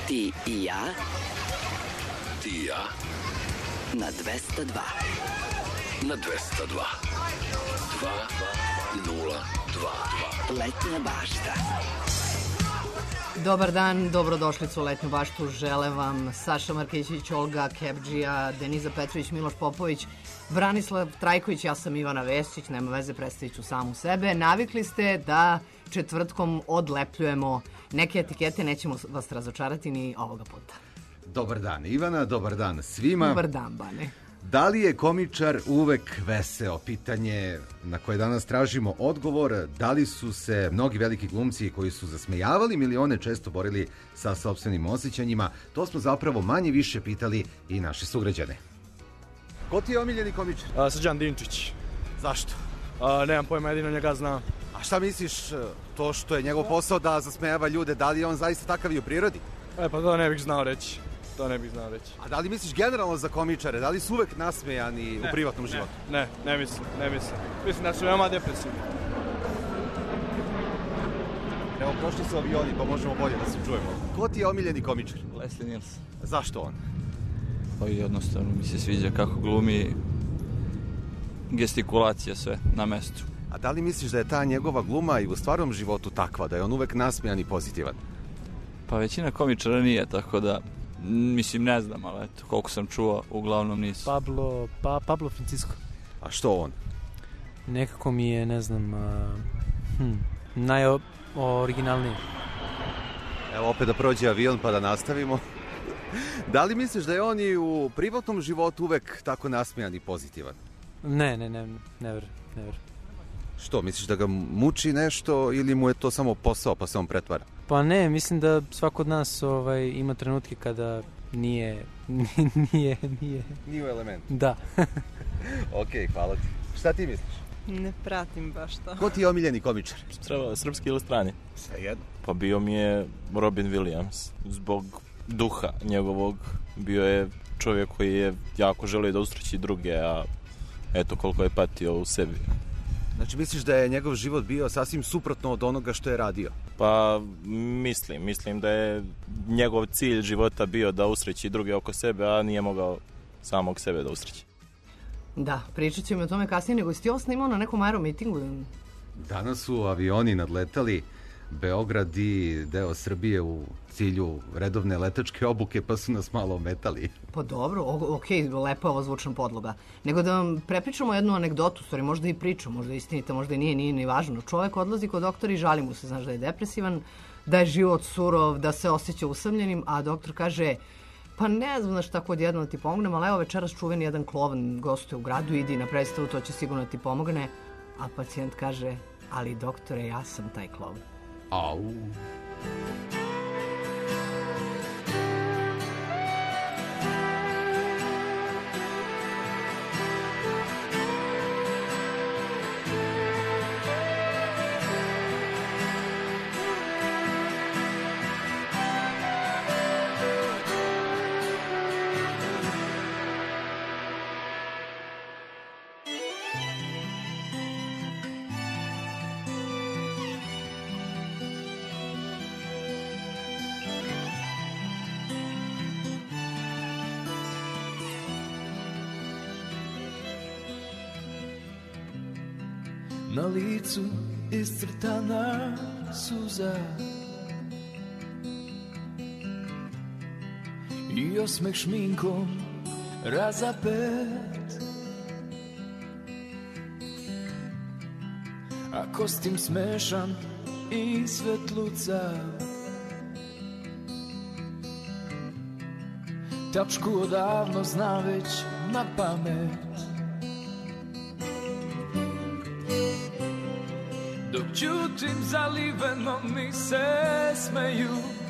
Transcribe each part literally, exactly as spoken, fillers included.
Ti i ja. Ti i ja. Na dvesta dva. Na dvesta dva. Dva nula dva. Letnja bašta. Dobar dan, dobrodošlicu u Letnju baštu. Žele vam Saša Markićić, Olga Kebdžija, Deniza Petrović, Miloš Popović, Branislav Trajković, ja sam Ivana Vesić, nema veze, predstavit ću samu sebe. Navikli ste da četvrtkom odlepljujemo neke etikete, nećemo vas razočarati ni ovoga puta. Dobar dan Ivana, dobar dan svima. Dobar dan, Bane. Da li je komičar uvek veseo? Pitanje na koje danas tražimo odgovor. Da li su se mnogi veliki glumci koji su zasmejavali milione često borili sa sopstvenim osjećanjima? To smo zapravo manje više pitali i naše sugrađane. Ko ti je omiljeni komičar? A, Srđan Dinčić. Zašto? A, nemam pojma, jedino njega znam. A šta misliš, to što je njegov posao da zasmejava ljude, da li je on zaista takav i u prirodi? E, pa to ne bih znao reći. To ne bih znao reći. A da li misliš generalno za komičare? Da li su uvek nasmejani ne, u privatnom ne, životu? Ne, ne mislim, ne mislim. Mislim da su veoma depresivni. Evo, prošli su avioni, pa možemo bolje da se čujemo. Ko ti je omiljeni komičar? Leslie Nielsen. Zašto on? Pa jednostavno mi se sviđa kako glumi, gestikulacija sve na mestu. A da li misliš da je ta njegova gluma i u stvarnom životu takva, da je on uvek nasmejan i pozitivan? Pa većina komičara nije, tako da mislim ne znam, ali eto, koliko sam čuo, uglavnom nisu. Pablo, pa, Pablo Francisco. A što on? Nekako mi je, ne znam, uh, hm, najoriginalniji. Evo opet da prođe avion pa da nastavimo. Da li misliš da je on i u privatnom životu uvek tako nasmejan i pozitivan? Ne, ne, ne, ne ver, ne ver. Što, misliš da ga muči nešto ili mu je to samo posao pa se on pretvara? Pa ne, mislim da svako od nas ovaj, ima trenutke kada nije, nije, nije. Nije u elementu. Da. Ok, hvala ti. Šta ti misliš? Ne pratim baš to. Ko ti je omiljeni komičar? Treba srpski ili strani? Svejedno. Pa bio mi je Robin Williams. Zbog duha njegovog bio je čovjek koji je jako želio da usreći druge, a eto koliko je patio u sebi. Znači misliš da je njegov život bio sasvim suprotno od onoga što je radio? Pa mislim, mislim da je njegov cilj života bio da usreći druge oko sebe, a nije mogao samog sebe da usreći. Da, pričat ćemo o tome kasnije, nego jesi ovo snimao na nekom aeromitingu? Danas su avioni nadletali Beograd i deo Srbije u cilju redovne letačke obuke, pa su nas malo ometali. Pa dobro, ok, lepa je ovo zvučna podloga. Nego da vam prepričamo jednu anegdotu, stvari, možda i priču, možda je istinita, možda i nije, nije ni važno. Čovjek odlazi kod doktora i žali mu se, znaš da je depresivan, da je život surov, da se osjeća usamljenim, a doktor kaže, pa ne znam šta kod jedno da ti pomognem, ali evo večeras čuveni jedan klovan gostuje u gradu, idi na predstavu, to će sigurno da ti pomogne. A pacijent kaže, ali doktore, ja sam taj klovan. Au. Na licu iscrtana suza i osmeh šminkom razapet, a kostim smešan i svetlucav, tačku odavno zna već na pamet. Dok ćutim zaliveno mi se smeju,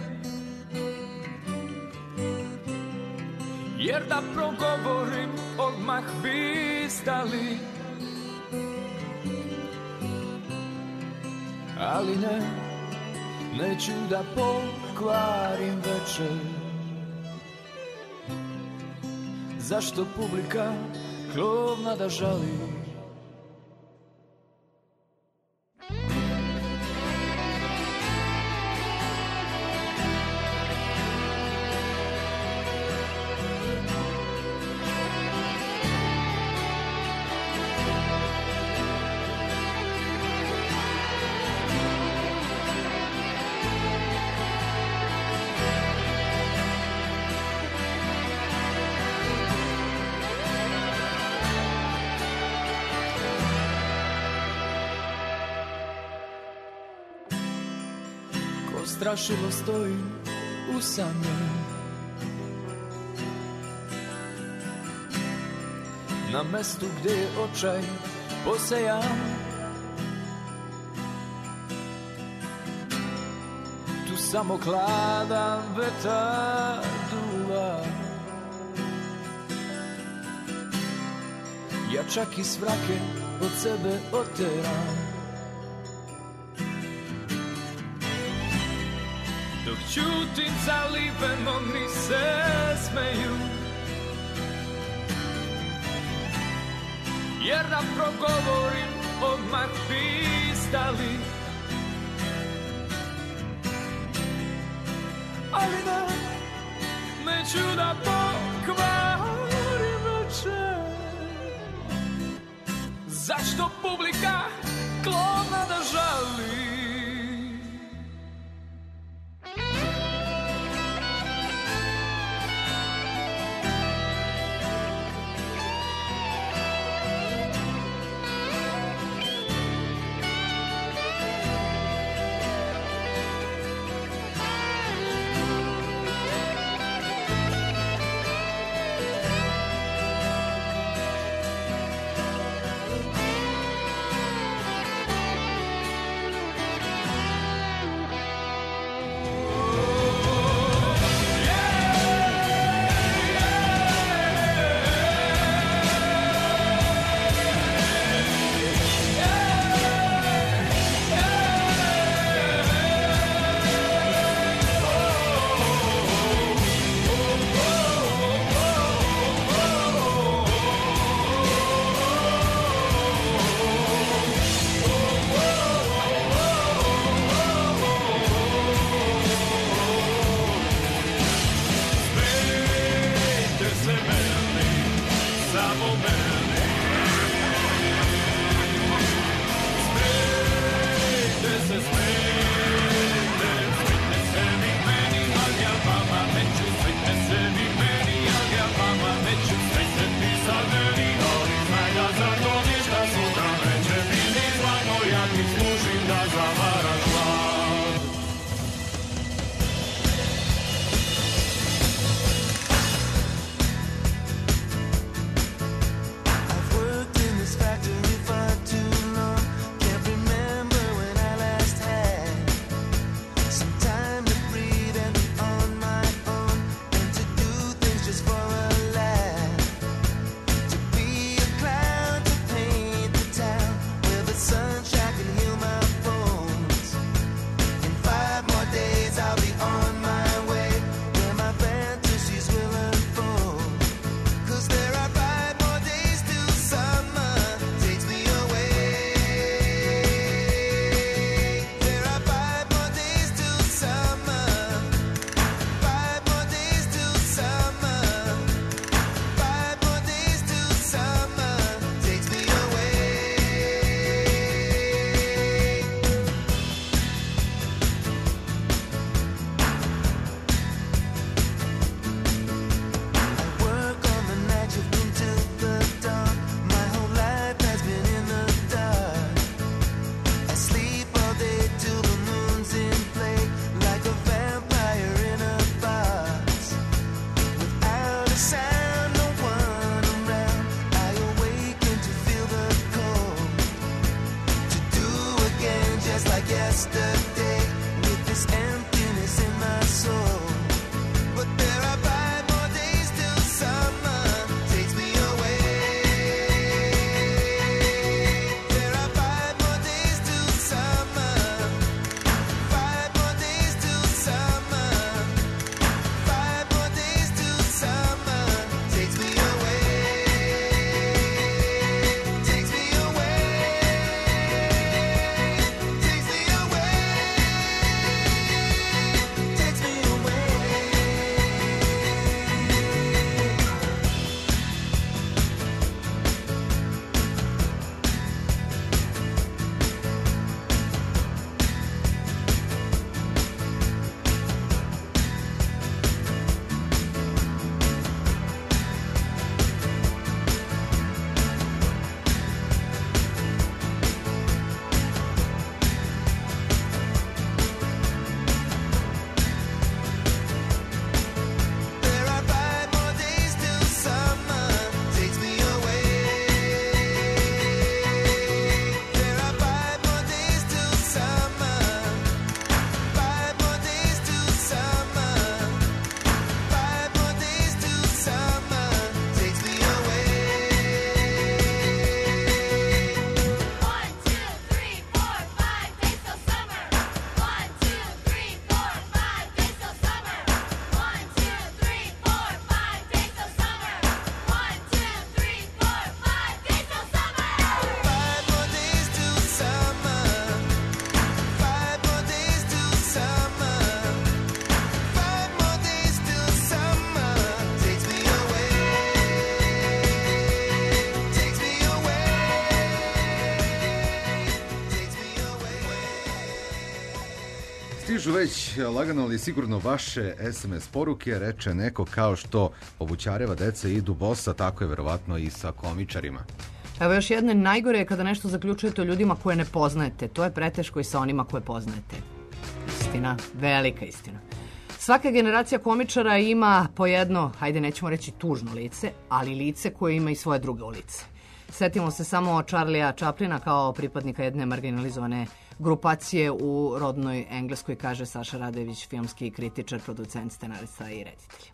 jer da progovorim odmah bi stali. Ali ne, neću da pokvarim večer. Zašto publika klovna da žali? strašilo stojim usamljen. Na mestu gdje je očaj posejan, tu samo hladan vetar duva. Ja čak i svrake od sebe oteram, dok ćutim zaliveno mi se smeju, jer da progovorim odmah bi stali. Ali da neću da pokvarim večer. Zašto publika klona da žali? Takes me away. Stižu već lagano ali sigurno vaše es em es poruke, reče neko kao što obućareva deca idu bosa, tako je verovatno i sa komičarima. Evo još jedno, najgore je kada nešto zaključujete o ljudima koje ne poznajete. To je preteško i sa onima koje poznajete. Istina, velika istina. Svaka generacija komičara ima po jedno, hajde nećemo reći tužno lice, ali lice koje ima i svoje drugo lice. Setimo se samo Charlija Chaplina kao pripadnika jedne marginalizovane grupacije u rodnoj Engleskoj, kaže Saša Radojević, filmski kritičar, producent, scenarista i reditelj.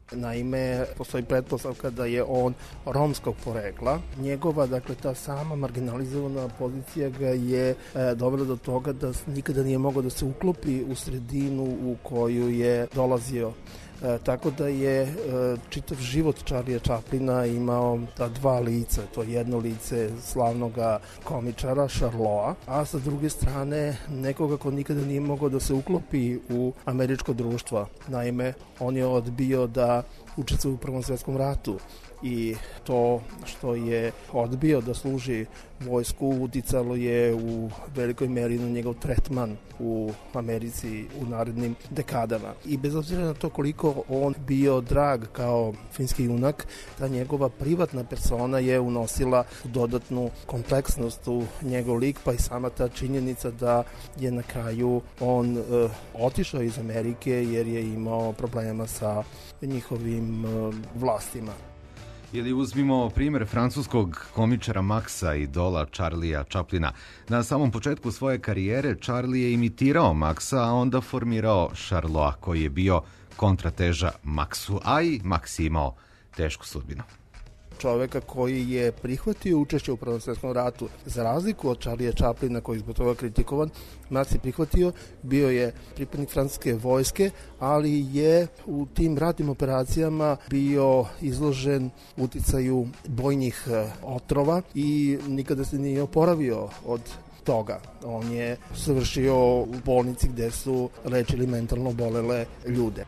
Naime, postoji pretpostavka da je on romskog porekla. Njegova, dakle, ta sama marginalizovana pozicija ga je e, dovela do toga da nikada nije mogao da se uklopi u sredinu u koju je dolazio. E, tako da je e, čitav život Charlija Chaplina imao ta dva lica, to jedno lice slavnoga komičara Charloa, a sa druge strane nekoga ko nikada nije mogao da se uklopi u američko društvo. Naime, on je odbio da učestvuje u Prvom svjetskom ratu i to što je odbio da služi vojsku uticalo je u velikoj meri na njegov tretman u Americi u narednim dekadama. I bez obzira na to koliko on bio drag kao finski junak, ta njegova privatna persona je unosila dodatnu kompleksnost u njegov lik, pa i sama ta činjenica da je na kraju on e, otišao iz Amerike jer je imao problema sa njihovim e, vlastima. Ili uzmimo primjer francuskog komičara Maxa, idola Charlija Chaplina. Na samom početku svoje karijere Charlie je imitirao Maxa, a onda formirao Charloa, koji je bio kontrateža Maxu, a i Max je imao tešku sudbinu. Čoveka koji je prihvatio učešće u Prvom svjetskom ratu. Za razliku od Charlija Chaplina, koji je zbog toga kritikovan, Max je prihvatio, bio je pripadnik francuske vojske, ali je u tim ratnim operacijama bio izložen uticaju bojnih otrova i nikada se nije oporavio od toga. On je završio u bolnici gde su lečili mentalno bolele ljude.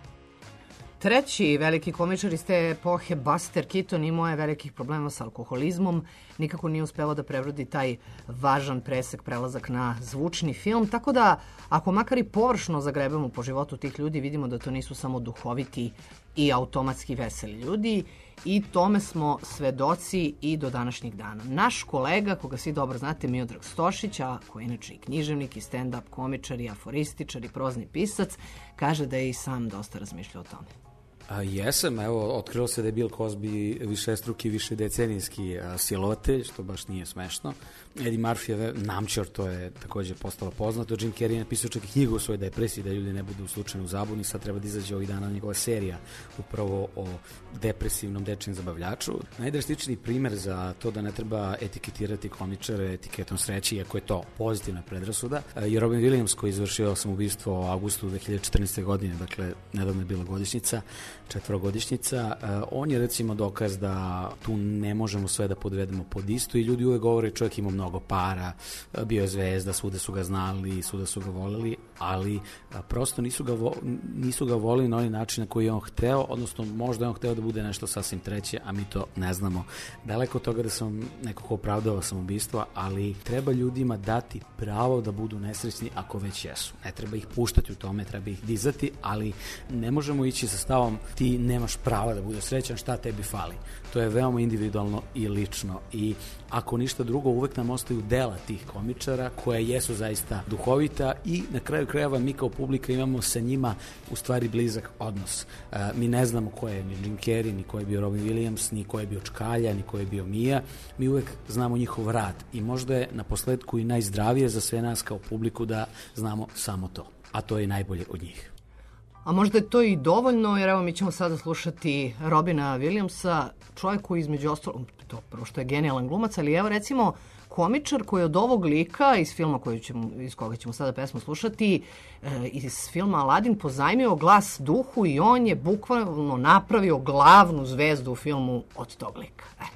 Treći veliki komičar iz te epohe, Buster Keaton, imao je velikih problema sa alkoholizmom, nikako nije uspevao da prevrodi taj važan presek, prelazak na zvučni film, tako da ako makar i površno zagrebemo po životu tih ljudi, vidimo da to nisu samo duhoviti i automatski veseli ljudi i tome smo svedoci i do današnjeg dana. Naš kolega, koga svi dobro znate, Miodrag Stošić, a koji je inače i književnik, i stand-up komičar, i aforističar, i prozni pisac, kaže da je i sam dosta razmišljao o tome. A, jesam, evo, otkrilo se da je Bill Cosby višestruki, višedecenijski silovatelj, što baš nije smešno. Eddie Murphy je namčar, to je takođe postalo poznato. Jim Carrey je napisao čak i knjigu o svojoj depresiji, da ljudi ne budu slučajno u zabuni. Sad treba da izađe ovih dana njegova serija upravo o depresivnom dečijem zabavljaču. Najdrastičniji primer za to da ne treba etiketirati komičare etiketom sreće, iako je to pozitivna predrasuda, je Robin Williams, koji je izvršio samoubistvo u avgustu dve hiljade četrnaeste. godine, dakle, nedavno je bila godišnjica, četvorogodišnjica. On je recimo dokaz da tu ne možemo sve da podvedemo pod isto i ljudi uvek govore čovjek ima mnogo para, bio je zvezda, svuda su ga znali, svuda su ga voleli, ali prosto nisu ga, vo, nisu ga volili na onaj način na koji je on hteo, odnosno možda je on hteo da bude nešto sasvim treće, a mi to ne znamo. Daleko od toga da sam nekako opravdao samoubistvo, ali treba ljudima dati pravo da budu nesrećni ako već jesu. Ne treba ih puštati u tome, treba ih dizati, ali ne možemo ići sa stavom ti nemaš prava da budeš srećan, šta tebi fali. To je veoma individualno i lično i ako ništa drugo, uvek nam ostaju dela tih komičara koje jesu zaista duhovita i na kraju krajeva mi kao publika imamo sa njima u stvari blizak odnos. E, mi ne znamo ko je ni Jim Carrey, ni ko je bio Robin Williams, ni ko je bio Čkalja, ni ko je bio Mija. Mi uvek znamo njihov rad i možda je na posledku i najzdravije za sve nas kao publiku da znamo samo to, a to je najbolje od njih. A možda je to i dovoljno, jer evo mi ćemo sada slušati Robina Williamsa, čovjek koji između ostalog, to prvo što je genijalan glumac, ali evo recimo komičar koji od ovog lika iz filma koju ćemo, iz koga ćemo sada pesmu slušati, e, iz filma Aladin pozajmio glas duhu i on je bukvalno napravio glavnu zvezdu u filmu od tog lika. Eto.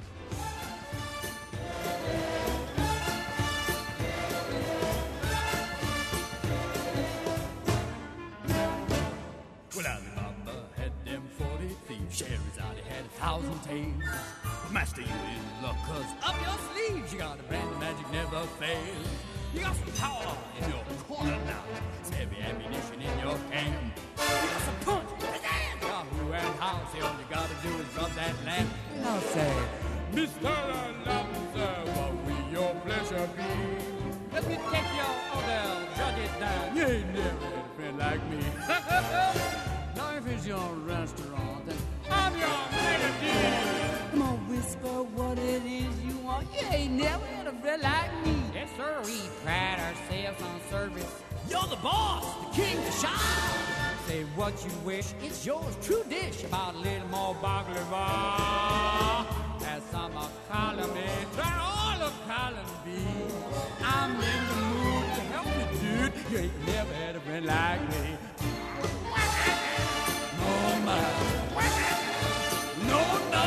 Thousand tales, Master, you in luck, cause up your sleeves you got a brand of magic never fails. You got some power in your corner now. Some heavy ammunition in your hand. You got some punch, pizzazz, Yahoo and how. Say all you gotta do is rub that lamp. And I'll say, Mister Announcer, what will your pleasure be? Let me take your order, jot it down. You ain't never had a friend like me. Now if it's your restaurant, then I'm your manager. Come on, whisper what it is you want. You ain't never had a friend like me. Yes, sir. We pride ourselves on service. You're the boss, the king, the shine. Say what you wish, it's yours, true dish. About a little more baklava. As some are calling me, try all of column B. I'm in the mood to help you, dude. You ain't never had a friend like me. No, my. No, no.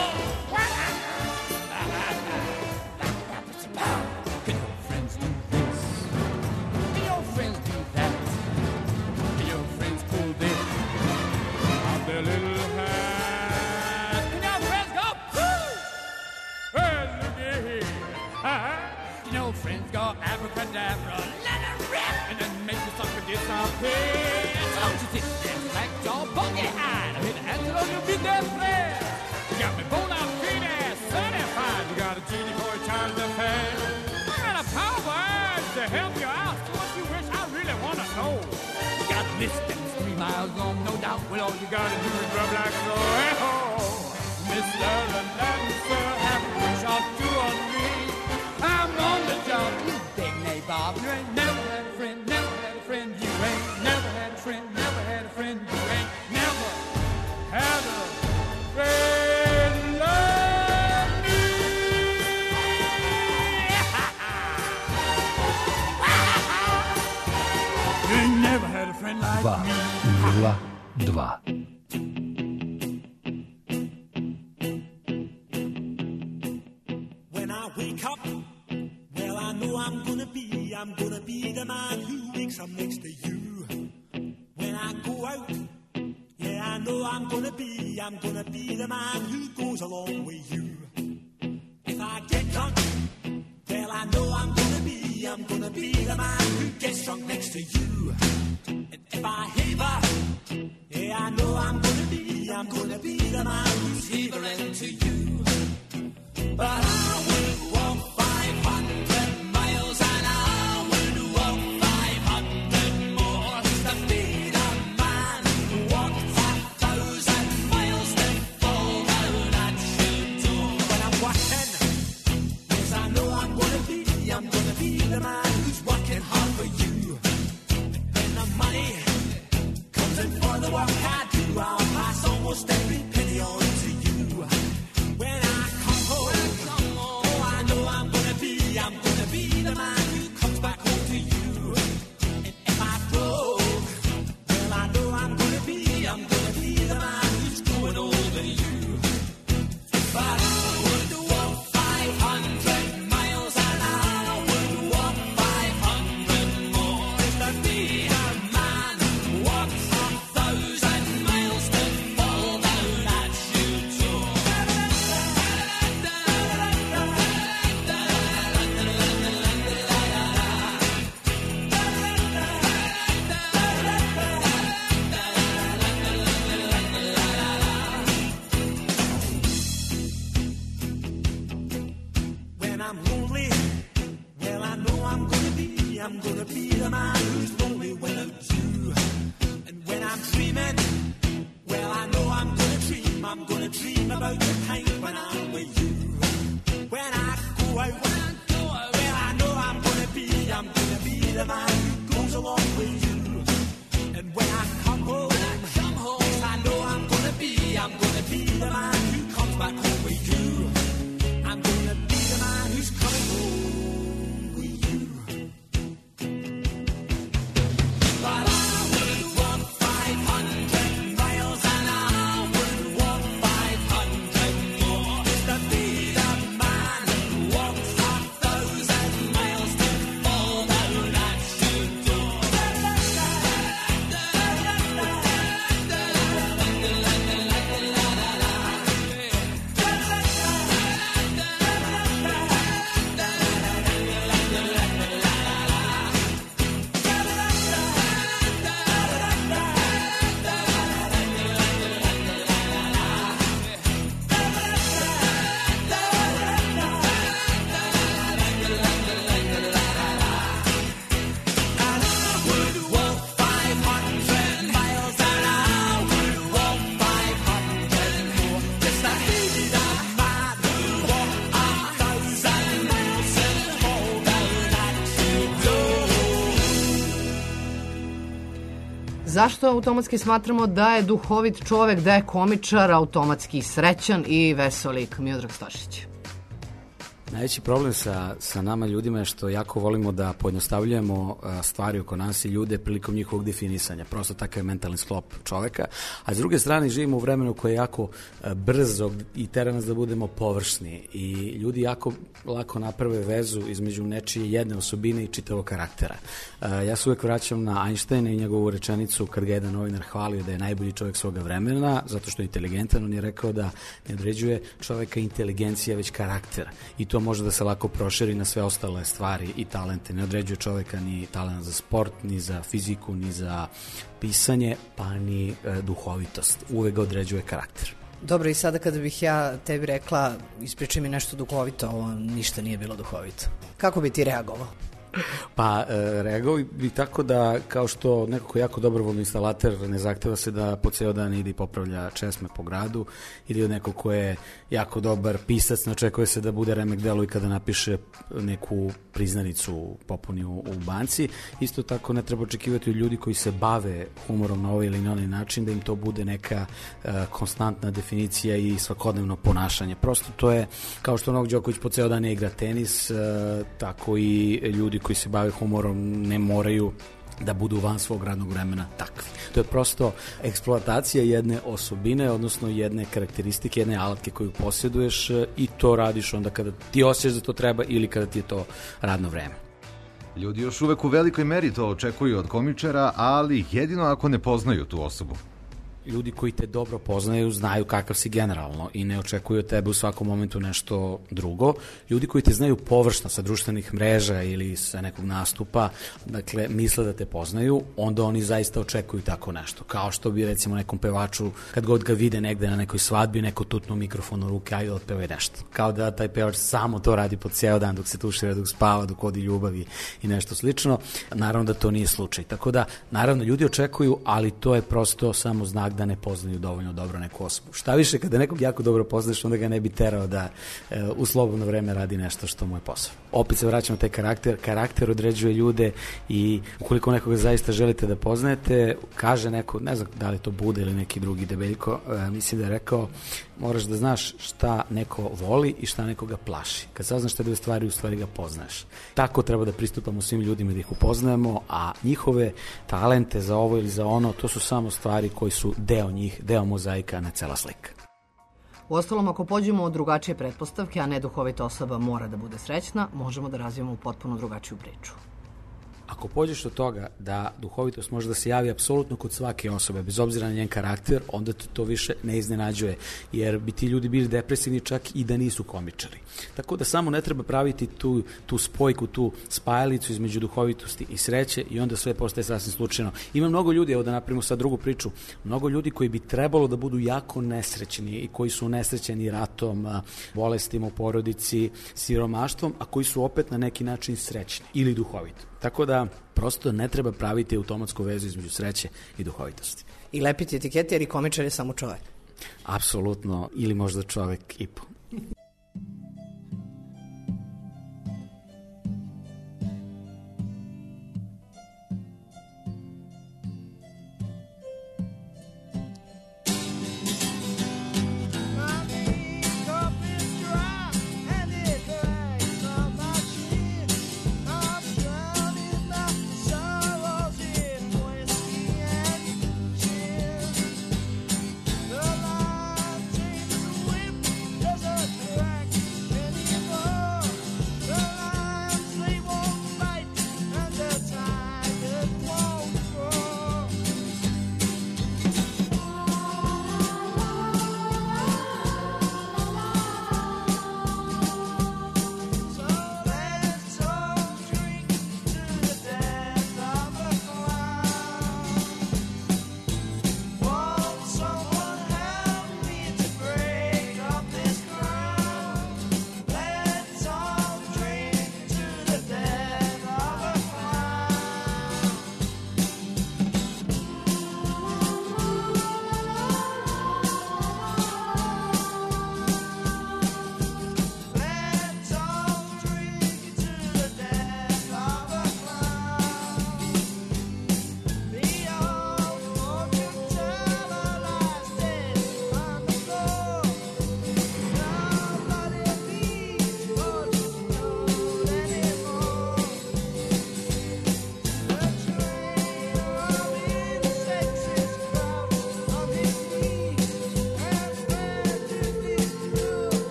Can your friends do this? Can your friends do that? Can your friends pull this out their little hat? Can your friends go, woo? Well, look at here. Can your friends go abracadabra, let it rip, and then make you suck with this up here? Don't you sit there, like your buggy eyed. I hit the answer on your big damn friend. You got me bone out feet ass certified. You got a genie for a child to pay. I got a power to help you out. So what you wish I really want to know. You got a list that's three miles long, no doubt. Well, all you got to do is rub like so. Hey, ho. Mister Announcer, have a wish or two or three. I'm on the job. You big name, Bob. You ain't never had a friend, never had a friend. You ain't never had a friend, never had a friend. You ain't never had a friend like me. You ain't never had a friend like dva nula dva. When I wake up, well, I know I'm gonna be, I'm gonna be the man who wakes up next to you. When I go out, yeah, I know I'm gonna be, I'm gonna be the man who goes along with you. If I get drunk, well, I know I'm gonna be, I'm gonna be the man who gets drunk next to you. And if I haver, yeah, I know I'm gonna be, I'm gonna be the man who's havering to you. But I would walk five hundred miles and I would walk five hundred more to be the man who walks a thousand miles to fall down at your door. When I'm working, yes, I know I'm gonna be, I'm gonna be the man who's working hard for you. When the money comes in for the work I do, I'll pass almost every penny on to you. When I come home, I'm gonna be the man who comes back home to you. And if I broke, well, I know I'm gonna be, I'm gonna be the man who's growing older you. But I would walk five hundred miles and I would walk five hundred more to be a man who walks a thousand miles to fall down at your door. I'm lonely, well, I know I'm gonna be, I'm gonna be the man who's lonely without you. And when I'm dreaming, well, I know I'm gonna dream, I'm gonna dream about the time when I'm with you. When I go out, when I go out, well, I know I'm gonna be, I'm gonna be the man who goes along with you. And when I come home, when I come home, I know I'm gonna be, I'm gonna be the man who comes back home with you. I'm gonna be the man who's coming home with you. But I would walk five hundred miles and I would walk five hundred more to be the man who walks a thousand miles to fall down at your door. Zašto automatski smatramo da je duhovit čovek, da je komičar, automatski srećan i veselik? Miodrag Stošić. Najveći problem sa, sa nama ljudima je što jako volimo da pojednostavljujemo stvari oko nas i ljude prilikom njihovog definisanja. Prosto takav je mentalni sklop čoveka. A s druge strane živimo u vremenu koje je jako brzo i tera nas da budemo površni. I ljudi jako lako naprave vezu između nečije jedne osobine i čitavog karaktera. Ja se uvek vraćam na Einsteina i njegovu rečenicu kad ga jedan novinar hvalio da je najbolji čovjek svoga vremena, zato što je inteligentan. On je rekao da ne određuje čoveka inteligencija, već karakter. I to može da se lako proširi na sve ostale stvari i talente. Ne određuje čoveka ni talent za sport, ni za fiziku, ni za pisanje, pa ni e, duhovitost. Uvek ga određuje karakter. Dobro, i sada kada bih ja tebi rekla, ispričaj mi nešto duhovito, ovo ništa nije bilo duhovito. Kako bi ti reagovao? Pa, e, reagovao bi tako da, kao što neko ko je jako dobrovoljno instalater, ne zahteva se da po ceo dan ide i popravlja česme po gradu, ili od neko ko je jako dobar pisac, ne očekuje se da bude remek delo i kada napiše neku priznanicu popuni u, u banci. Isto tako ne treba očekivati od ljudi koji se bave humorom na ovaj ili na onaj način da im to bude neka e, konstantna definicija i svakodnevno ponašanje. Prosto to je, kao što Novak Đoković po ceo dan ne igra tenis, e, tako i ljudi koji se bave humorom ne moraju da budu van svog radnog vremena takvi. To je prosto eksploatacija jedne osobine, odnosno jedne karakteristike, jedne alatke koju posjeduješ i to radiš onda kada ti osjećaš da to treba ili kada ti je to radno vreme. Ljudi još uvek u velikoj meri to očekuju od komičara, ali jedino ako ne poznaju tu osobu. Ljudi koji te dobro poznaju znaju kakav si generalno i ne očekuju od tebe u svakom momentu nešto drugo. Ljudi koji te znaju površno sa društvenih mreža ili sa nekog nastupa, dakle, misle da te poznaju, onda oni zaista očekuju tako nešto. Kao što bi, recimo, nekom pevaču, kad god ga vide negde na nekoj svadbi, neko tutnu mikrofon u ruke, ajde otpevaj nešto. Kao da taj pevač samo to radi po ceo dan, dok se tušira, dok spava, dok odi ljubavi i nešto slično. Naravno da to nije slučaj. Tako da, naravno, ljudi očekuju, ali to je prosto samo znak da ne poznaju dovoljno dobro neku osobu. Šta više, kada nekog jako dobro poznaš, onda ga ne bi terao da e, u slobodno vreme radi nešto što mu je posao. Opet se vraćamo taj karakter. Karakter određuje ljude i ukoliko nekoga zaista želite da poznajete, kaže neko, ne znam da li to bude ili neki drugi debeljko, e, mislim da je rekao, moraš da znaš šta neko voli i šta nekoga plaši. Kad saznaš te dve stvari, u stvari ga poznaješ. Tako treba da pristupamo svim ljudima da ih upoznajemo, a njihove talente za ovo ili za ono, to su samo stvari koji su deo njih, deo mozaika, ne cela slika. Uostalom, ako pođemo od drugačije pretpostavke, a ne duhovita osoba mora da bude srećna, možemo da razvijemo potpuno drugačiju priču. Ako pođeš od toga da duhovitost može da se javi apsolutno kod svake osobe, bez obzira na njen karakter, onda te to više ne iznenađuje, jer bi ti ljudi bili depresivni čak i da nisu komičari. Tako da samo ne treba praviti tu, tu spojku, tu spajalicu između duhovitosti i sreće i onda sve postaje sasvim slučajno. Ima mnogo ljudi, evo da napravimo sad drugu priču, mnogo ljudi koji bi trebalo da budu jako nesrećni i koji su nesrećeni ratom, bolestima u porodici, siromaštvom, a koji su opet na neki način srećni ili duhoviti. Tako da prosto ne treba praviti automatsku vezu između sreće i duhovitosti. I lepiti etikete jer i komičar je samo čovjek. Apsolutno, ili možda čovjek i po. The line changes the whip, there's a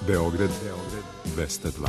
Beograd dvesta dva.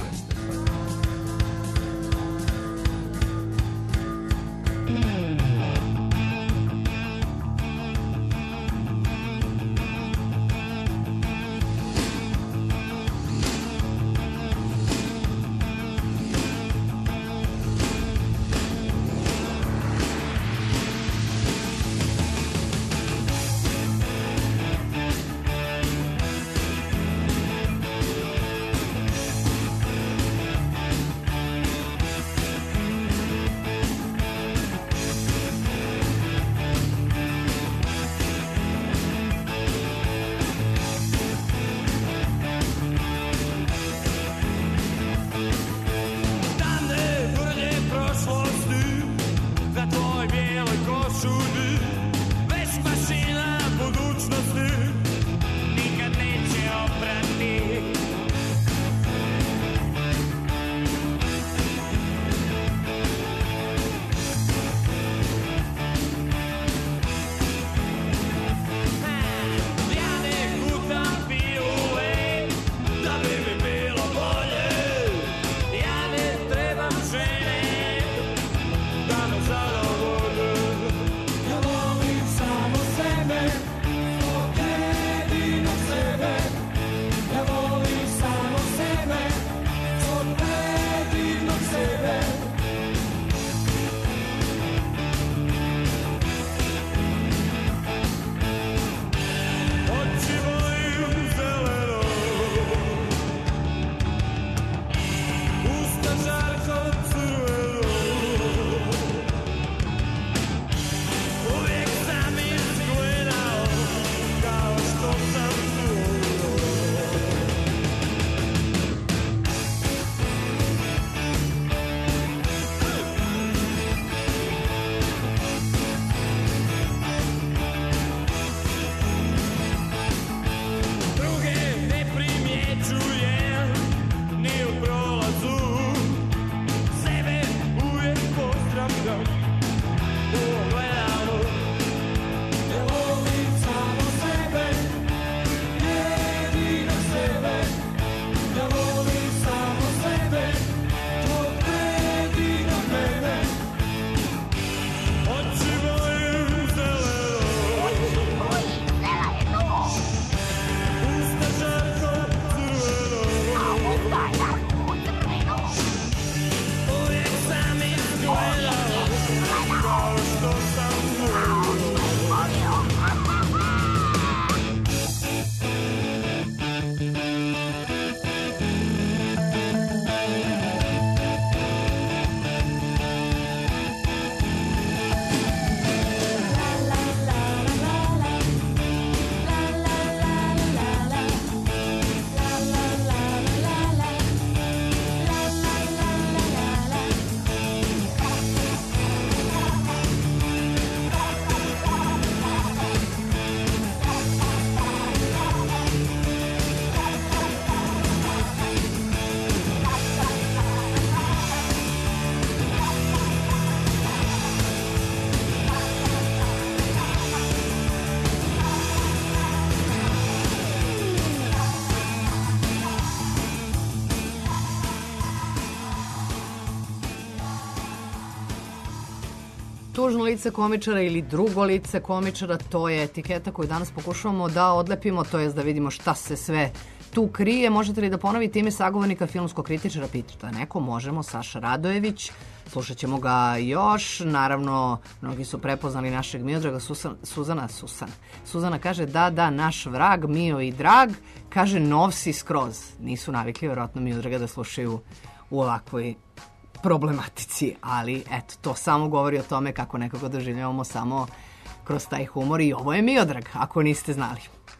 Tužno lice komičara ili drugo lice komičara, to je etiketa koju danas pokušavamo da odlepimo, to jest da vidimo šta se sve tu krije. Možete li da ponovite ime sagovornika filmskog kritičara? Pita neko, možemo, Saša Radojević. Slušat ćemo ga još. Naravno, mnogi su prepoznali našeg Miodraga. Susan, Suzana, Susana. Suzana kaže da, da, naš vrag, Mio i drag. Kaže novsi skroz. Nisu navikli, verovatno, Miodraga da slušaju u ovakvoj problematici, ali eto, to samo govori o tome kako nekako doživljavamo samo kroz taj humor i ovo je Miodrag, ako niste znali.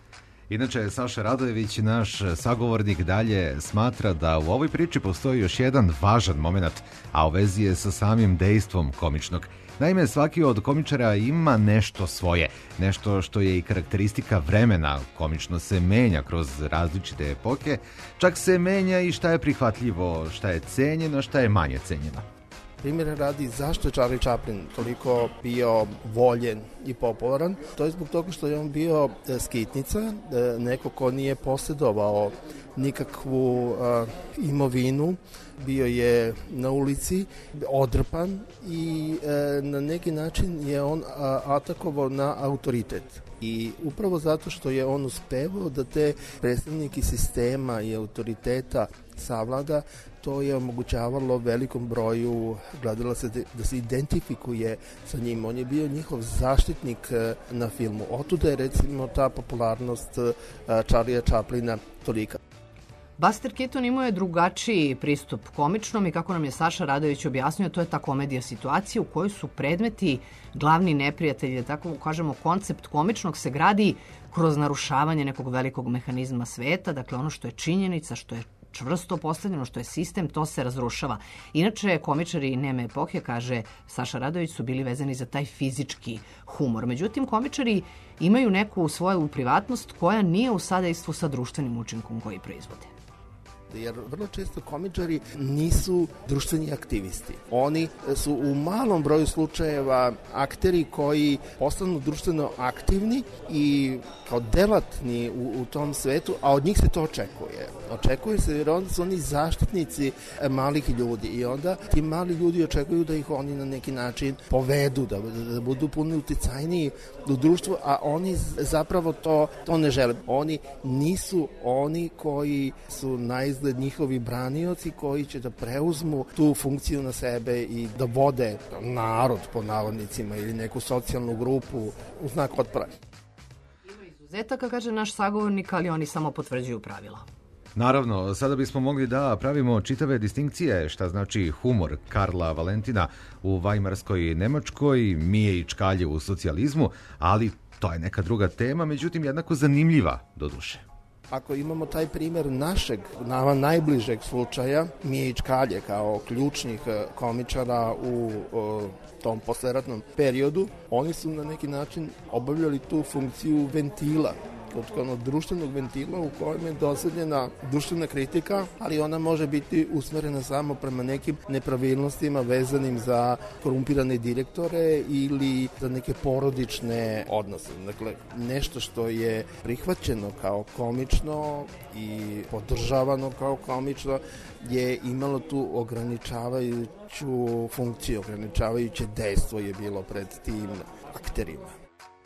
Inače, Saša Radojević, naš sagovornik, dalje smatra da u ovoj priči postoji još jedan važan moment, a u vezi je sa samim dejstvom komičnog. Naime, svaki od komičara ima nešto svoje, nešto što je i karakteristika vremena. Komično se menja kroz različite epoke, čak se menja i šta je prihvatljivo, šta je cenjeno, šta je manje cenjeno. Primjera radi, zašto je Charlie Chaplin toliko bio voljen i popularan? To je zbog toga što je on bio skitnica, neko ko nije posjedovao nikakvu uh, imovinu, bio je na ulici, odrpan i uh, na neki način je on uh, atakovao na autoritet. I upravo zato što je on uspevao da te predstavniki sistema i autoriteta savlada, to je omogućavalo velikom broju gledalaca da se identifikuje sa njim. On je bio njihov zaštitnik na filmu. Otuda je recimo ta popularnost Charlie'a Chaplina tolika. Buster Keaton imao je drugačiji pristup komičnom i kako nam je Saša Radović objasnio, to je ta komedija situacije u kojoj su predmeti glavni neprijatelji, tako kažemo, koncept komičnog se gradi kroz narušavanje nekog velikog mehanizma sveta, dakle ono što je činjenica, što je čvrsto postavljeno, što je sistem, to se razrušava. Inače, komičari neme epohe, kaže Saša Radović, su bili vezani za taj fizički humor. Međutim, komičari imaju neku svoju privatnost koja nije u sadejstvu sa društvenim učinkom koji proizvode. Jer vrlo često komičari nisu društveni aktivisti. Oni su u malom broju slučajeva akteri koji postanu društveno aktivni i kao delatni u, u tom svetu, a od njih se to očekuje. Očekuje se jer onda su oni zaštitnici malih ljudi i onda ti mali ljudi očekuju da ih oni na neki način povedu, da, da budu puno uticajniji u društvu, a oni zapravo to, to ne žele. Oni nisu oni koji su najizgled njihovi branioci koji će da preuzmu tu funkciju na sebe i da vode narod po navodnicima ili neku socijalnu grupu u znak otpora. Ima izuzetaka, kaže naš sagovornik, ali oni samo potvrđuju pravila. Naravno, sada bismo mogli da pravimo čitave distinkcije šta znači humor Karla Valentina u Vajmarskoj Nemačkoj, Mije i Čkalje u socijalizmu, ali to je neka druga tema, međutim jednako zanimljiva do duše. Ako imamo taj primjer našeg, nama najbližeg slučaja, Mije i Čkalje kao ključnih komičara u o, tom posleratnom periodu, oni su na neki način obavljali tu funkciju ventila, od društvenog ventila u kojem je dozvoljena društvena kritika, ali ona može biti usmerena samo prema nekim nepravilnostima vezanim za korumpirane direktore ili za neke porodične odnose. Dakle, nešto što je prihvaćeno kao komično i podržavano kao komično je imalo tu ograničavajuću funkciju, ograničavajuće dejstvo je bilo pred tim akterima.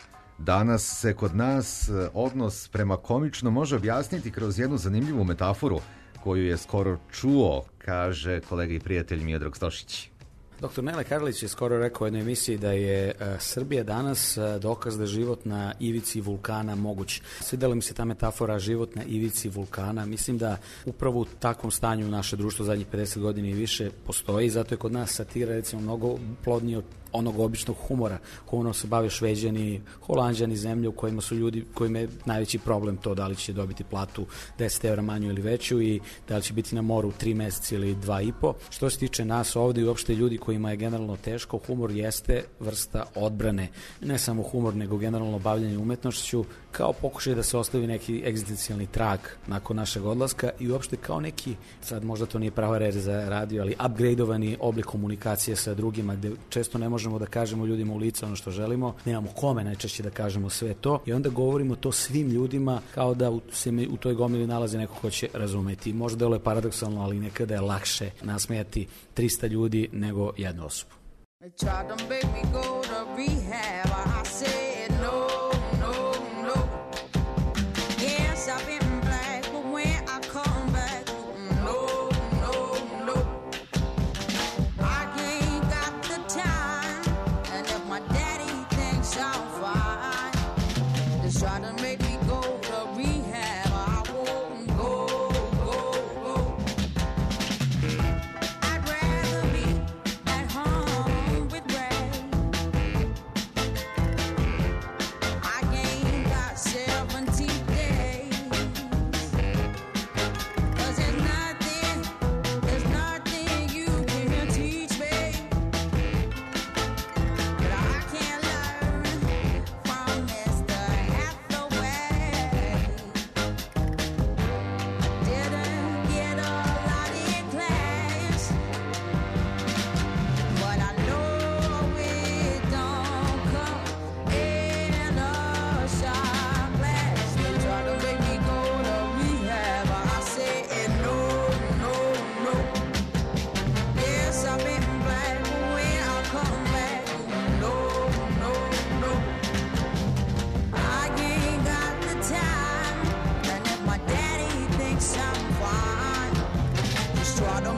Danas se kod nas odnos prema komičnom može objasniti kroz jednu zanimljivu metaforu koju je skoro čuo, kaže kolega i prijatelj Miodrag Stošić. Doktor Nele Karlić je skoro rekao u jednoj emisiji da je uh, Srbija danas uh, dokaz da je život na ivici vulkana moguć. Svidela mi se ta metafora život na ivici vulkana. Mislim da upravo u takvom stanju naše društvo zadnjih pedeset godina i više postoji, zato je kod nas satira recimo mnogo plodnije od onog običnog humora. Humorom se bave Šveđani, Holanđani, zemlje u kojima su ljudi, kojima je najveći problem to da li će dobiti platu deset evra manju ili veću i da li će biti na moru tri meseca ili dva i po. Što se tiče nas ovde i uopšte ljudi kojima je generalno teško, humor jeste vrsta odbrane. Ne samo humor, nego generalno bavljanje umetnošću, kao pokušaj da se ostavi neki egzistencijalni trag nakon našeg odlaska i uopšte kao neki, sad možda to nije prava reč za radio, ali upgradeovani oblik komunikacije sa drugima, gde često ne možemo da kažemo ljudima u lice ono što želimo, nemamo kome najčešće da kažemo sve to i onda govorimo to svim ljudima kao da se u toj gomili nalazi neko ko će razumeti. Možda delo je paradoksalno, ali nekada je lakše nasmejati trista ljudi nego jednu osobu.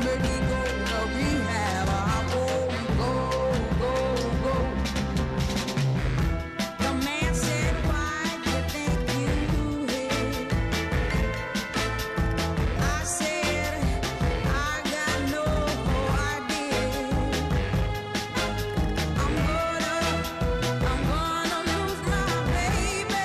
make me go to rehab. I won't go, go, go. The man said, why do you think you hit? I said, I got no idea. I'm gonna, I'm gonna lose my baby.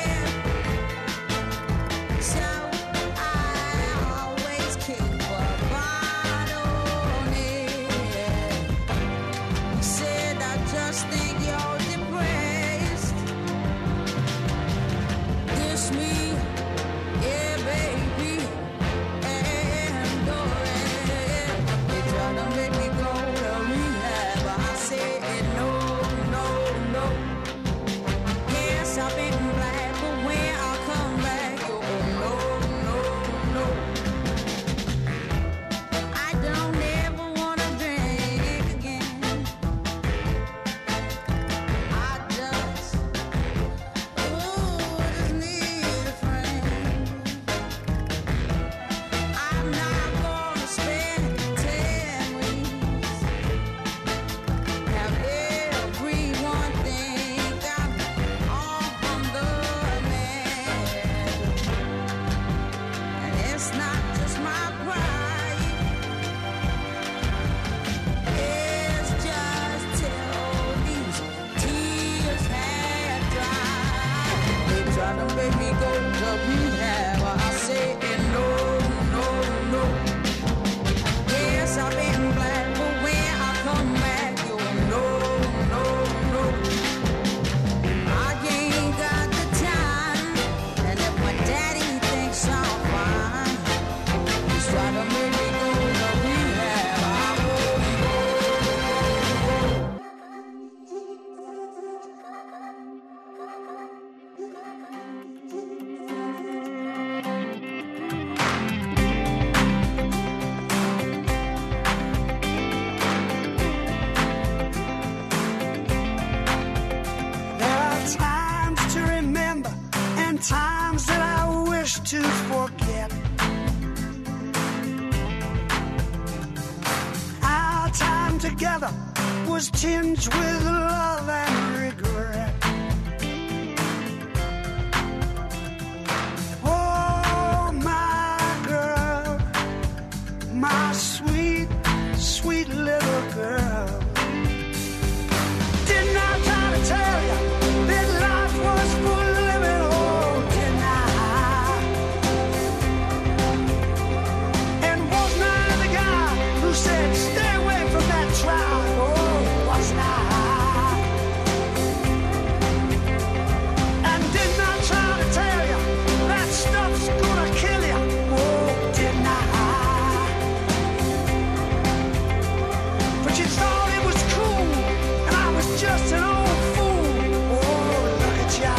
So I always keep a bottle on it. He said, I just think you're depressed. This me, yeah, baby, and go ahead. They try to make me go to rehab, but I said no, no, no. Yes, I've been black, but when I come back, oh no, no, no. I don't ever wanna drink again. I just, ooh, just need a friend. I'm not gonna spend ten weeks. Have everyone think I'm on the man. And it's not just my pride. It's just till these tears had dried. They try to make me go to rehab. I say no, no, no. Yes, I've been black, but when I come back, you no, no, no. I ain't got the time, and if my daddy thinks I'm fine, he's trying to make me go to rehab. I won't go. There are times to remember and times that I wish to forget. Our time together was tinged with love and regret. Oh, my girl, my sweet, sweet little girl. Didn't I try to tell you that life was for living? Oh, didn't I? And wasn't I the guy who said, stay away from that trial? Oh, wasn't I? And didn't I try to tell you that stuff's gonna kill you? Oh, didn't I? But you thought it was cool, and I was just an old fool. Oh, look at ya.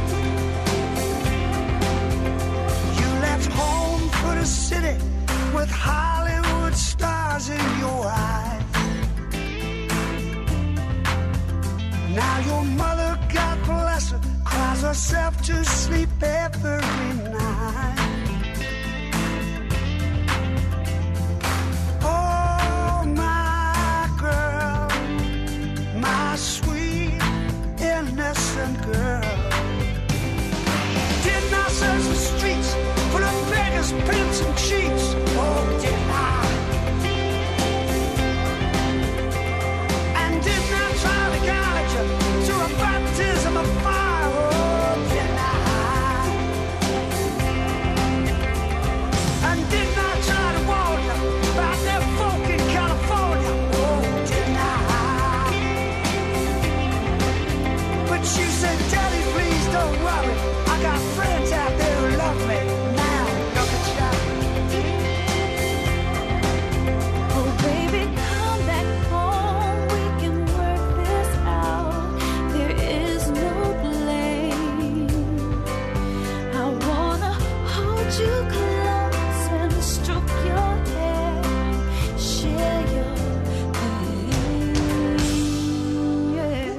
You left home for the city with Hollywood stars in your eyes. Now your mother, God bless her, cries herself to sleep every night. Oh, my girl, my sweet, innocent girl. Didn't I search the streets for the beggars, pimps, and cheats? Oh, didn't I? And didn't I try to guide you to a baptism of fire? Oh, didn't I? And didn't I try to warn you about that folk in California? Oh, didn't I? But you said, Daddy, please don't worry. I got friends out there who love me. Now, look at ya. Oh, baby, come back home. We can work this out. There is no blame. I wanna hold you close and stroke your hair, share your pain. Yeah.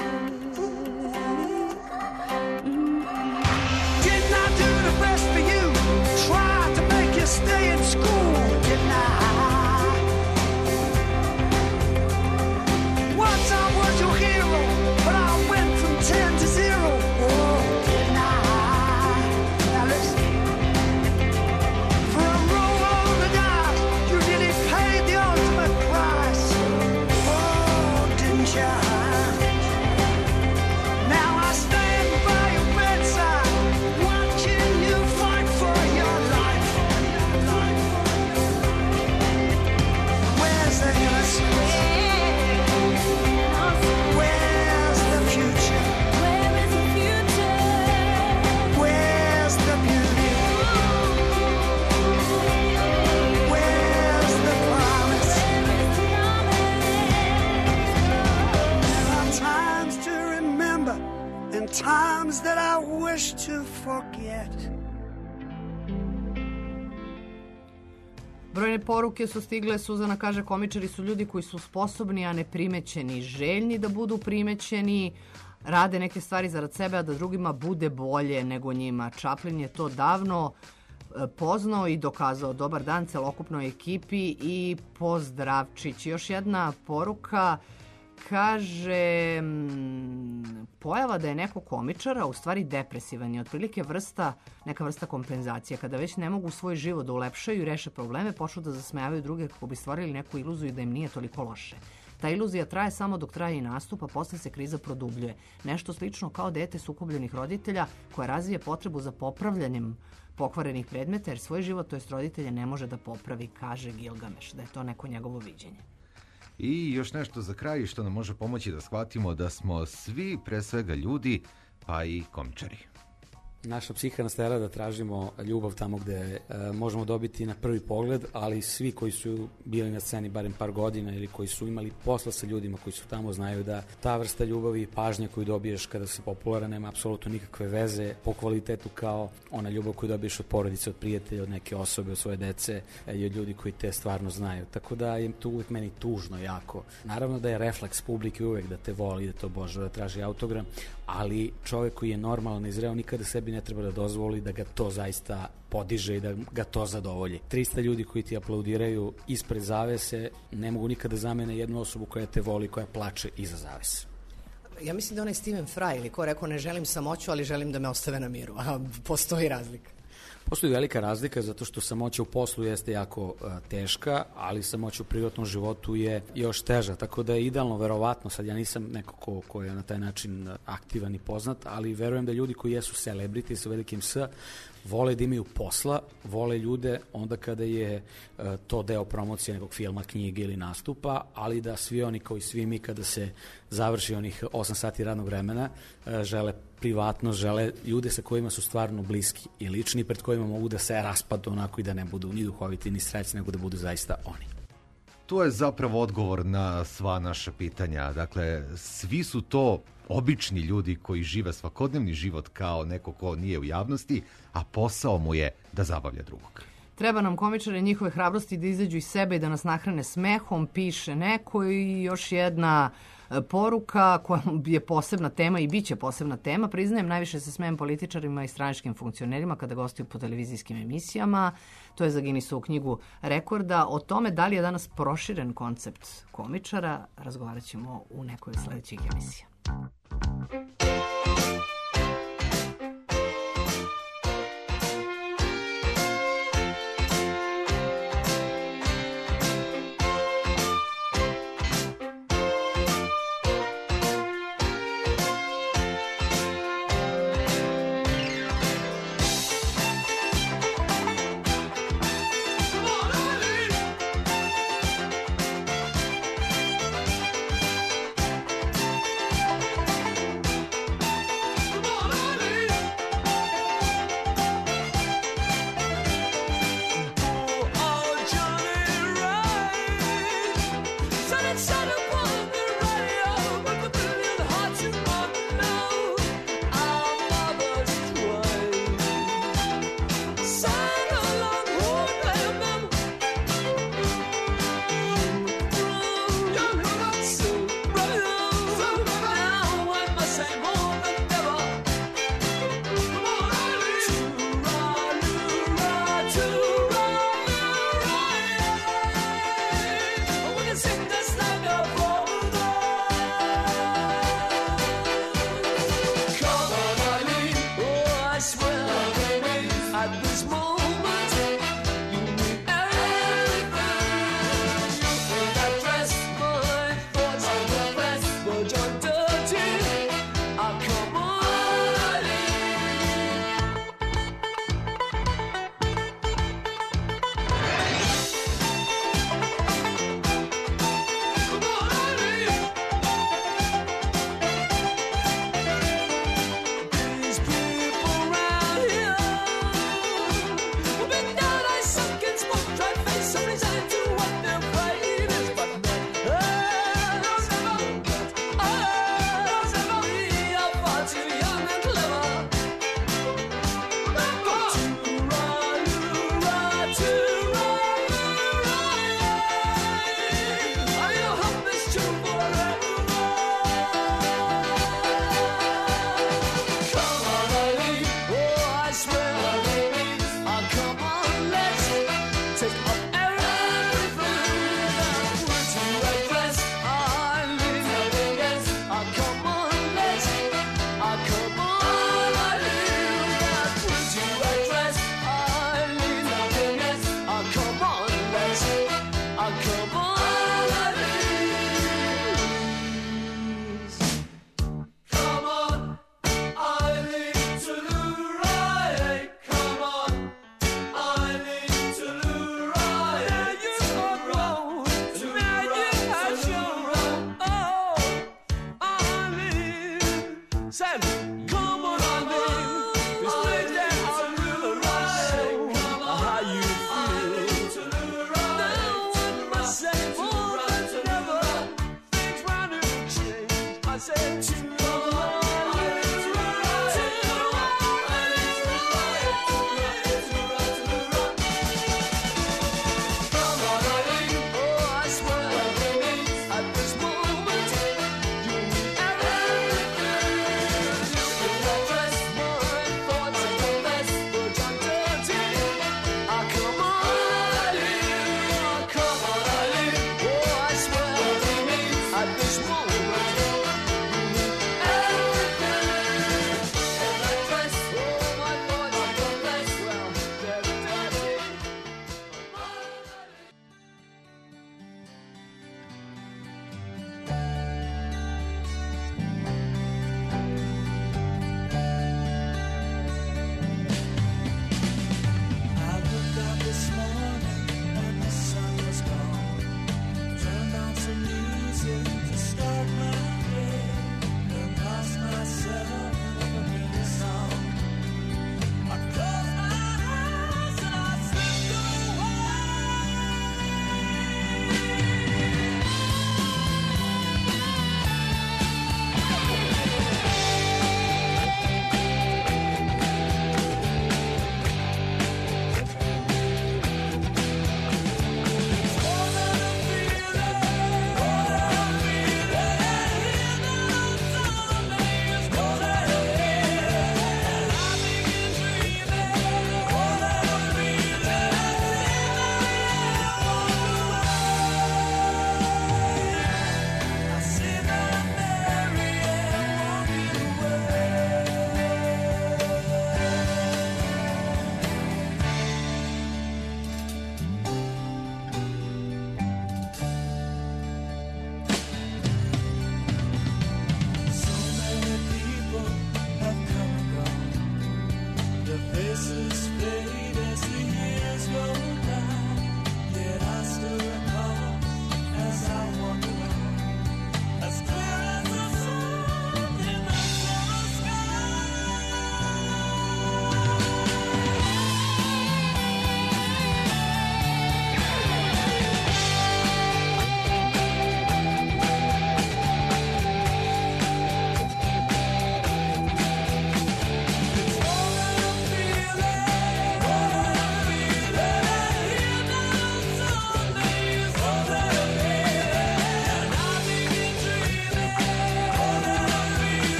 Didn't I do the best for you? Tried to make you stay in school, didn't I? wish to forget. Brojne poruke su stigle. Suzana kaže, komičari su ljudi koji su sposobni, a ne primećeni, željni da budu primećeni, rade neke stvari zarad sebe, a da drugima bude bolje nego njima. Chaplin je to davno poznao i dokazao. Dobar dan celokupnoj ekipi i pozdravčić. Još jedna poruka kaže, pojava da je neko komičara u stvari depresivan je otprilike vrsta, neka vrsta kompenzacije. Kada već ne mogu svoj život da ulepšaju i reše probleme, počnu da zasmejavaju druge kako bi stvorili neku iluziju da im nije toliko loše. Ta iluzija traje samo dok traje i nastup, a posle se kriza produbljuje. Nešto slično kao dete sukobljenih roditelja koje razvije potrebu za popravljanjem pokvarenih predmeta jer svoj život, to jest roditelje, ne može da popravi, kaže Gilgameš, da je to neko njegovo viđenje. I još nešto za kraj što nam može pomoći da shvatimo da smo svi pre svega ljudi, pa i komičari. Naša psiha nas tera da tražimo ljubav tamo gde e, možemo dobiti na prvi pogled, ali svi koji su bili na sceni barem par godina ili koji su imali posla sa ljudima koji su tamo znaju da ta vrsta ljubavi i pažnje koju dobiješ kada si popularan nema apsolutno nikakve veze po kvalitetu kao ona ljubav koju dobiješ od porodice, od prijatelja, od neke osobe, od svoje dece i od ljudi koji te stvarno znaju. Tako da je to uvek meni tužno jako. Naravno da je refleks publike uvek da te voli, da te obožava, da traži autogram, ali čovek koji je normalan i zreo nikada sebi ne treba da dozvoli da ga to zaista podiže i da ga to zadovolji. trista ljudi koji ti aplaudiraju ispred zavese ne mogu nikada zamene jednu osobu koja te voli, koja plače iza zavese. Ja mislim da onaj Stephen Fry ili ko rekao ne želim samoću, ali želim da me ostave na miru. A postoji razlika. Postoji velika razlika zato što samoća u poslu jeste jako uh, teška, ali samoća u privatnom životu je još teža, tako da je idealno, verovatno, sad ja nisam neko ko, ko je na taj način aktivan i poznat, ali verujem da ljudi koji jesu celebrity sa velikim S, vole da imaju posla, vole ljude onda kada je uh, to deo promocije nekog filma, knjige ili nastupa, ali da svi oni kao i svi mi kada se završi onih osam sati radnog vremena uh, žele privatno, žele ljude sa kojima su stvarno bliski i lični, pred kojima mogu da se raspadu onako i da ne budu ni duhoviti ni srećni, nego da budu zaista oni. To je zapravo odgovor na sva naša pitanja. Dakle, svi su to obični ljudi koji žive svakodnevni život kao neko ko nije u javnosti, a posao mu je da zabavlja drugog. Treba nam komičare njihove hrabrosti da izađu iz sebe i da nas nahrane smehom, piše neko. I još jedna poruka koja je posebna tema i bit će posebna tema. Priznajem, najviše se smejem političarima i stranačkim funkcionerima kada gostuju po televizijskim emisijama. To je za Guinnessovu knjigu rekorda. O tome da li je danas proširen koncept komičara razgovarat ćemo u nekoj od sledećih emisija.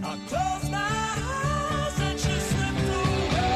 I closed my eyes and she slipped away.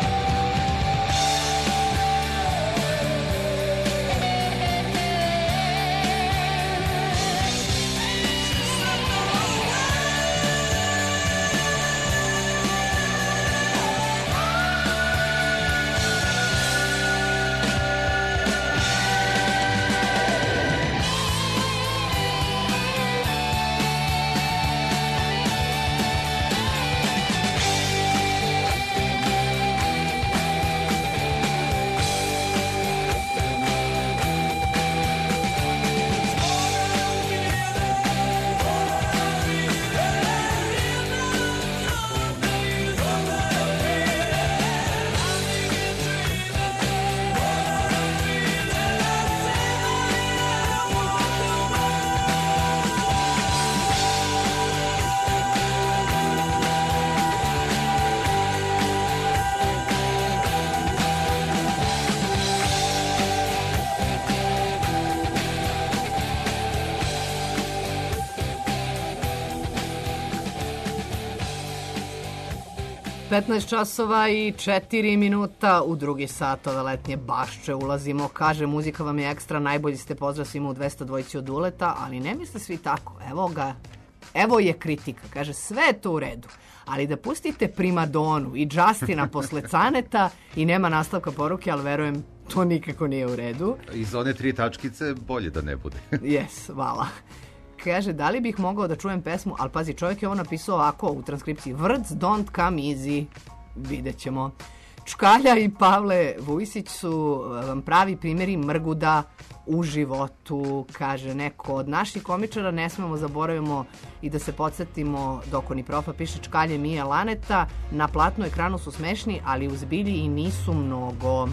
petnaest časova i četiri minuta u drugi sat ove letnje bašče ulazimo. Kaže, muzika vam je ekstra, najbolji ste, pozdrav svima u dvesta dvojici od Duleta, ali ne misle svi tako. Evo ga, evo je kritika. Kaže, sve je to u redu, ali da pustite Primadonu i Justina posle Caneta i nema nastavka poruke, ali verujem, to nikako nije u redu. Iz one tri tačkice bolje da ne bude. Yes, hvala. Kaže, da li bih mogao da čujem pesmu, ali pazi, čovjek je ovo napisao ovako u transkripciji, Words don't come easy, vidjet ćemo. Čkalja i Pavle Vujsić su vam pravi primjeri mrguda u životu, kaže neko od naših komičara, ne smemo zaboravimo i da se podsjetimo, dok oni profa piše Čkalje Mija Laneta, na platnu ekranu su smešni, ali u zbilji i nisu mnogo.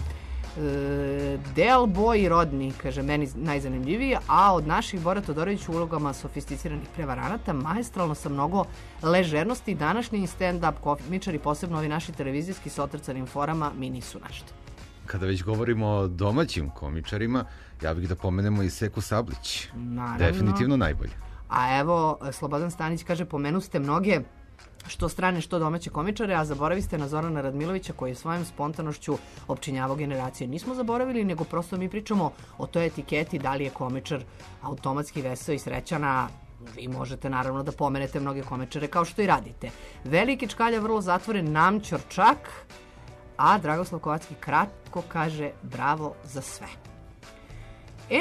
E, Del Boy i Rodni, kaže, meni najzanimljiviji, a od naših Bora Todorović u ulogama sofisticiranih prevaranata, maestralno sa mnogo ležernosti, današnji stand-up komičari, posebno ovi naši televizijski s otrcanim forama, mi nisu nešto. Kada već govorimo o domaćim komičarima, ja bih da pomenemo i Seku Sablić. Naravno. Definitivno najbolje. A evo, Slobodan Stanić kaže, pomenuste mnoge što strane, što domaće komičare, a zaboraviste na Zorana Radmilovića koji je svojom spontanošću opčinjavao generacije. Nismo zaboravili, nego prosto mi pričamo o toj etiketi, da li je komičar automatski veseo i srećan, a vi možete naravno da pomenete mnoge komičare kao što i radite. Veliki Čkalja vrlo zatvoren, Namćor čak, a Dragoslav Kovacki kratko kaže bravo za sve. E,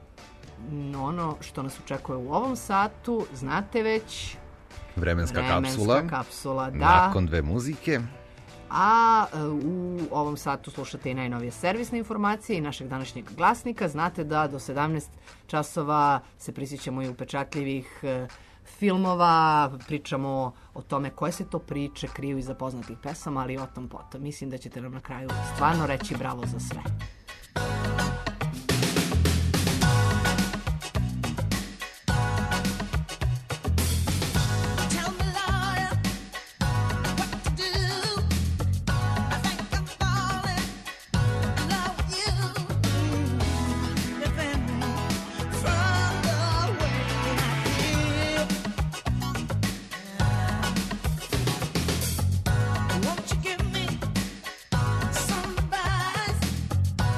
ono što nas očekuje u ovom satu, znate već... Vremenska, Vremenska kapsula, kapsula da. Nakon dve muzike. A u ovom satu slušate i najnovije servisne informacije i našeg današnjeg glasnika. Znate da do sedamnaest časova se prisjećamo i upečatljivih filmova, pričamo o tome koje se to priče kriju iza poznatih pesama, ali o tom potom. Mislim da ćete nam na kraju stvarno reći bravo za sve. Won't you give me some advice?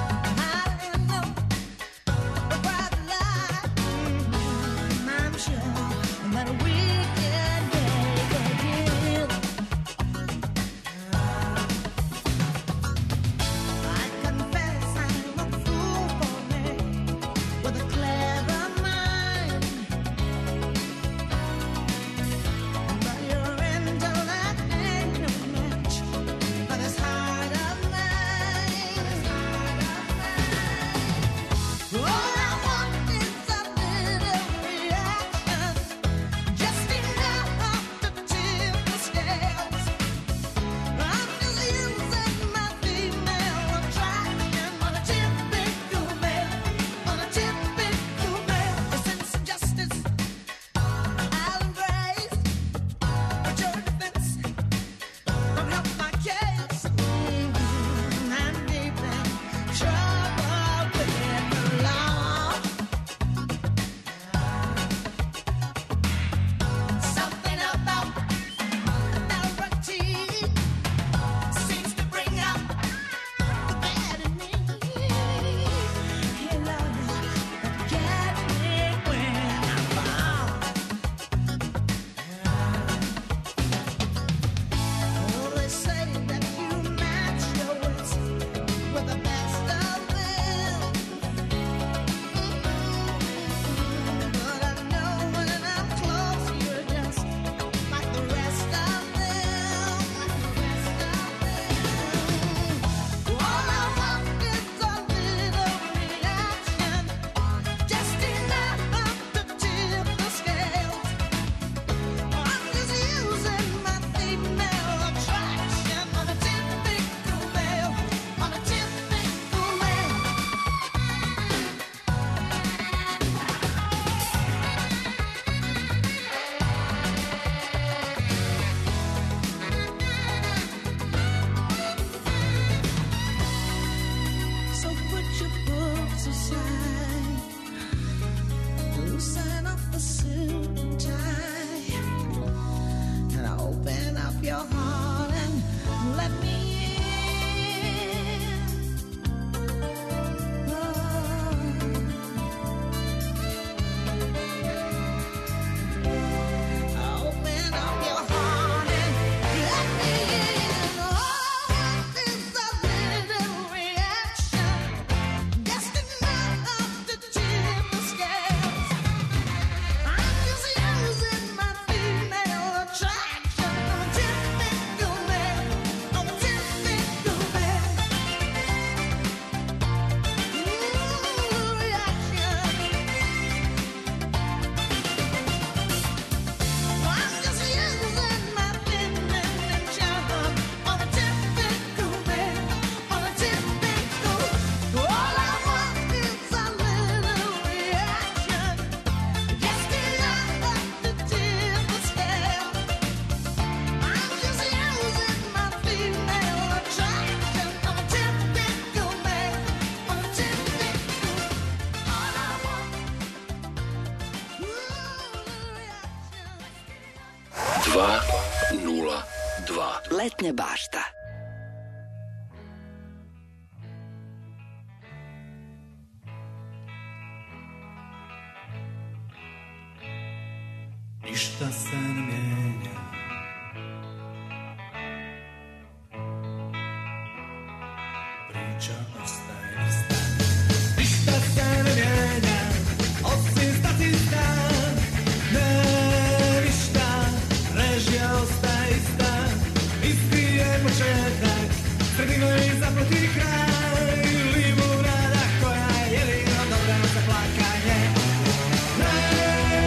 nula dva. Letnja bašta. Ništa se ne mijenja, priča ostaje ista. Ništa se ne mijenja, osim statista. Ne, ništa, režija ostaje ista. Isti je početak, sredino i zaproti kraj. Limunada koja je jedino dobra za plakanje. Ne,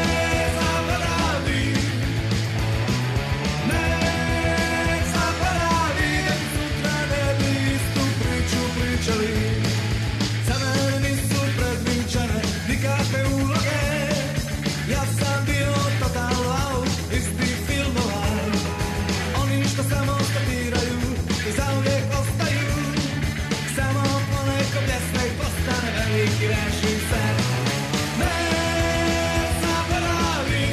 za mene nisu predviđene nikakve uloge. Ja sam bio total out iz tih filmova. Oni što samo statiraju i zauvijek ostaju. Samo poneko bljesne i postane veliki režiser. Ne zaboravi,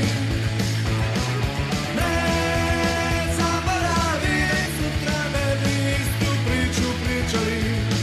ne zaboravi, sutra ne bi istu priču pričali.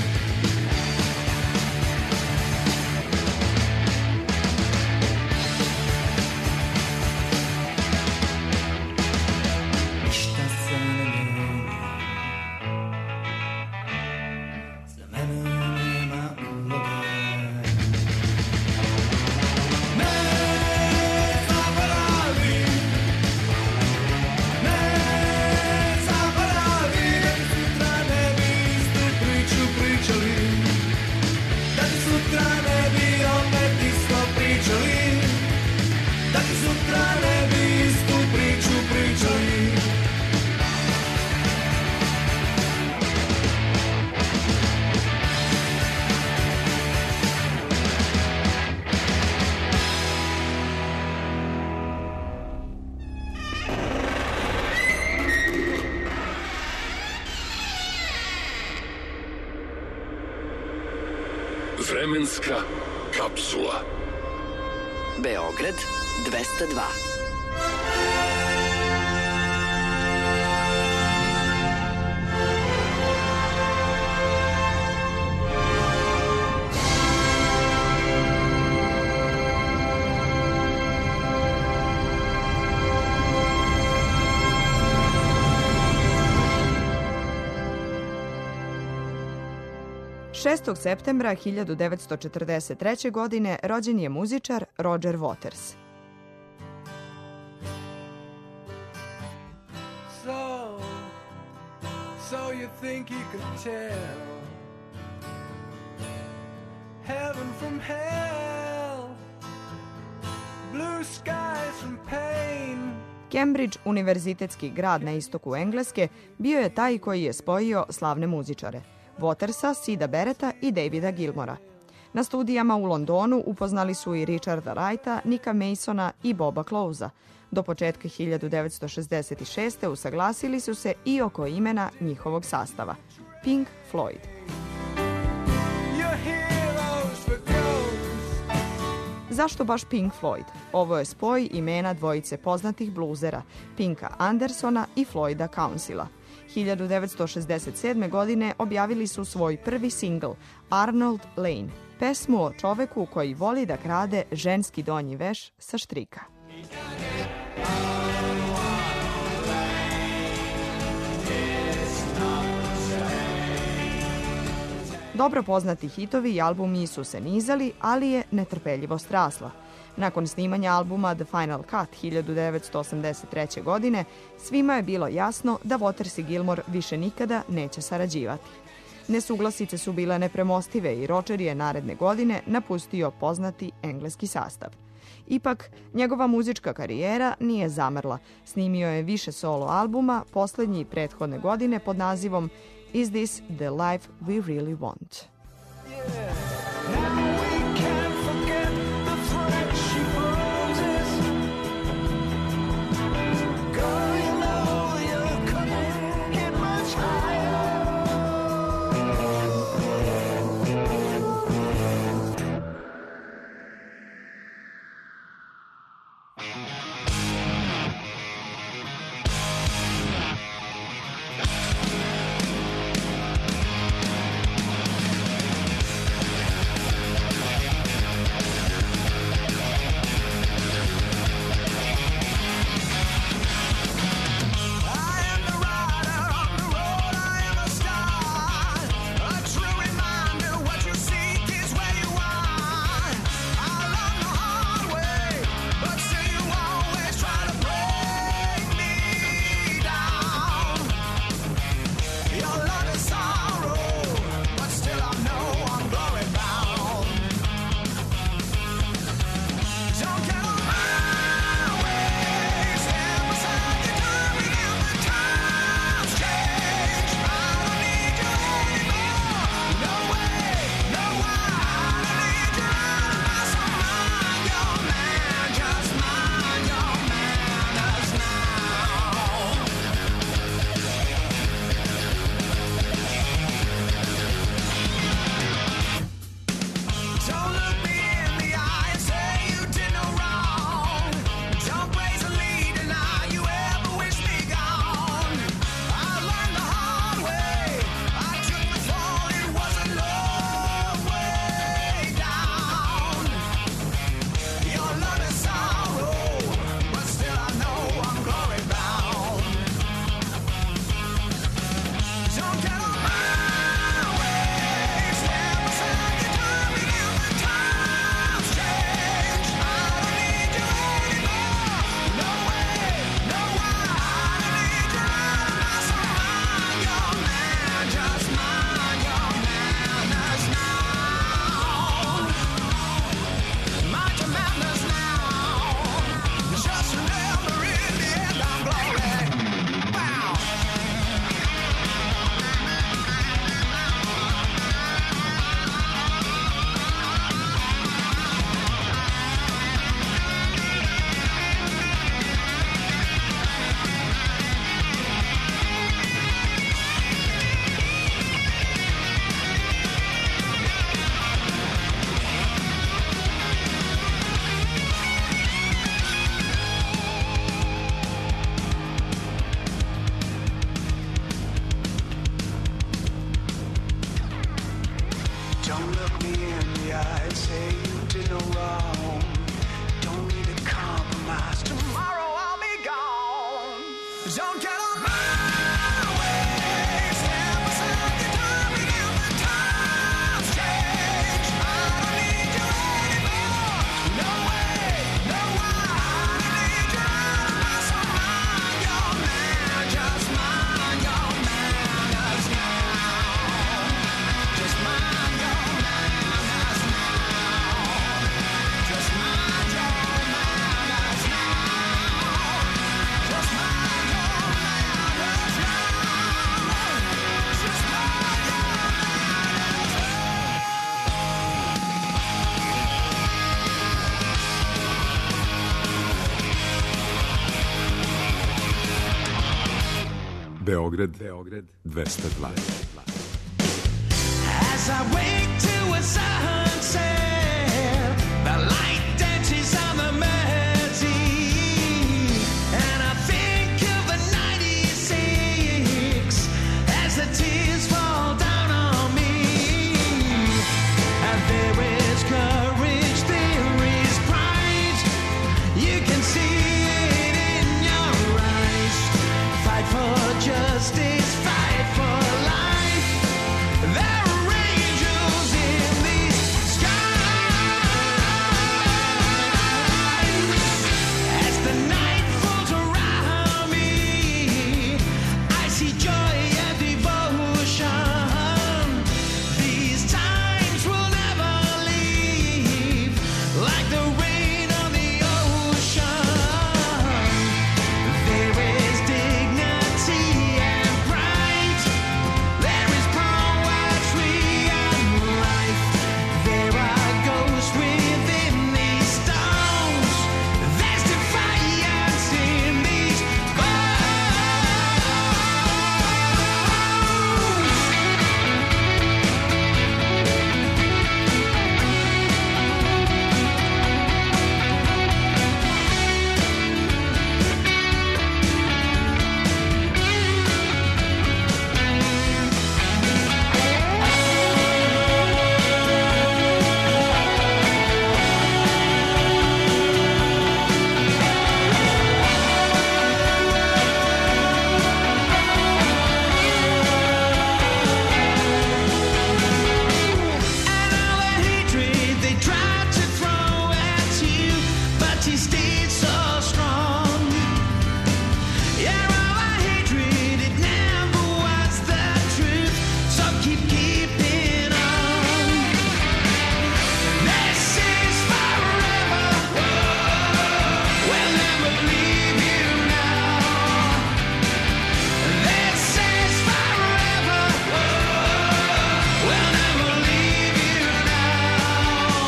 Vremenska kapsula. Beograd dvesta dva. šestog septembra hiljadu devetsto četrdeset treće. godine rođen je muzičar Roger Waters. So, so you think you could tell heaven from hell, blue skies from pain. Cambridge, univerzitetski grad na istoku Engleske, bio je taj koji je spojio slavne muzičare Watersa, Sida Barretta i Davida Gilmora. Na studijama u Londonu upoznali su i Richarda Wrighta, Nicka Masona i Boba Closea. Do početka hiljadu devetsto šezdeset šeste. usaglasili su se i oko imena njihovog sastava – Pink Floyd. Zašto baš Pink Floyd? Ovo je spoj imena dvojice poznatih bluzera, Pinka Andersona i Floyda Councila. hiljadu devetsto šezdeset sedme. godine objavili su svoj prvi singl, Arnold Lane, pesmu o čoveku koji voli da krade ženski donji veš sa štrika. Dobro poznati hitovi i albumi su se nizali, ali je netrpeljivost rasla. Nakon snimanja albuma The Final Cut hiljadu devetsto osamdeset treće. godine, svima je bilo jasno da Waters i Gilmore više nikada neće sarađivati. Nesuglasice su bile nepremostive i Roger je naredne godine napustio poznati engleski sastav. Ipak, njegova muzička karijera nije zamrla. Snimio je više solo albuma, poslednji prethodne godine pod nazivom Is This the Life We Really Want? Beograd, Beograd dvesta dva. As I wake to a sunset, the light dances on the Mersey, and I think of the ninety-six as the tears fall down on me. And there is courage, there is pride, you can see it in your eyes. Fight for justice, fight for life. There are angels in these skies. As the night falls around me, I see joy and devotion. These times will never leave, like the rain on the ocean. There is dignity and pride. There is poetry and life. There are ghosts within these stones. There's defiance in these hatred they tried to throw at you, but he stayed so strong. Yeah, all the hatred, it never was the truth, so keep keeping on. This is forever, we'll never leave you now. This is forever, we'll never leave you now.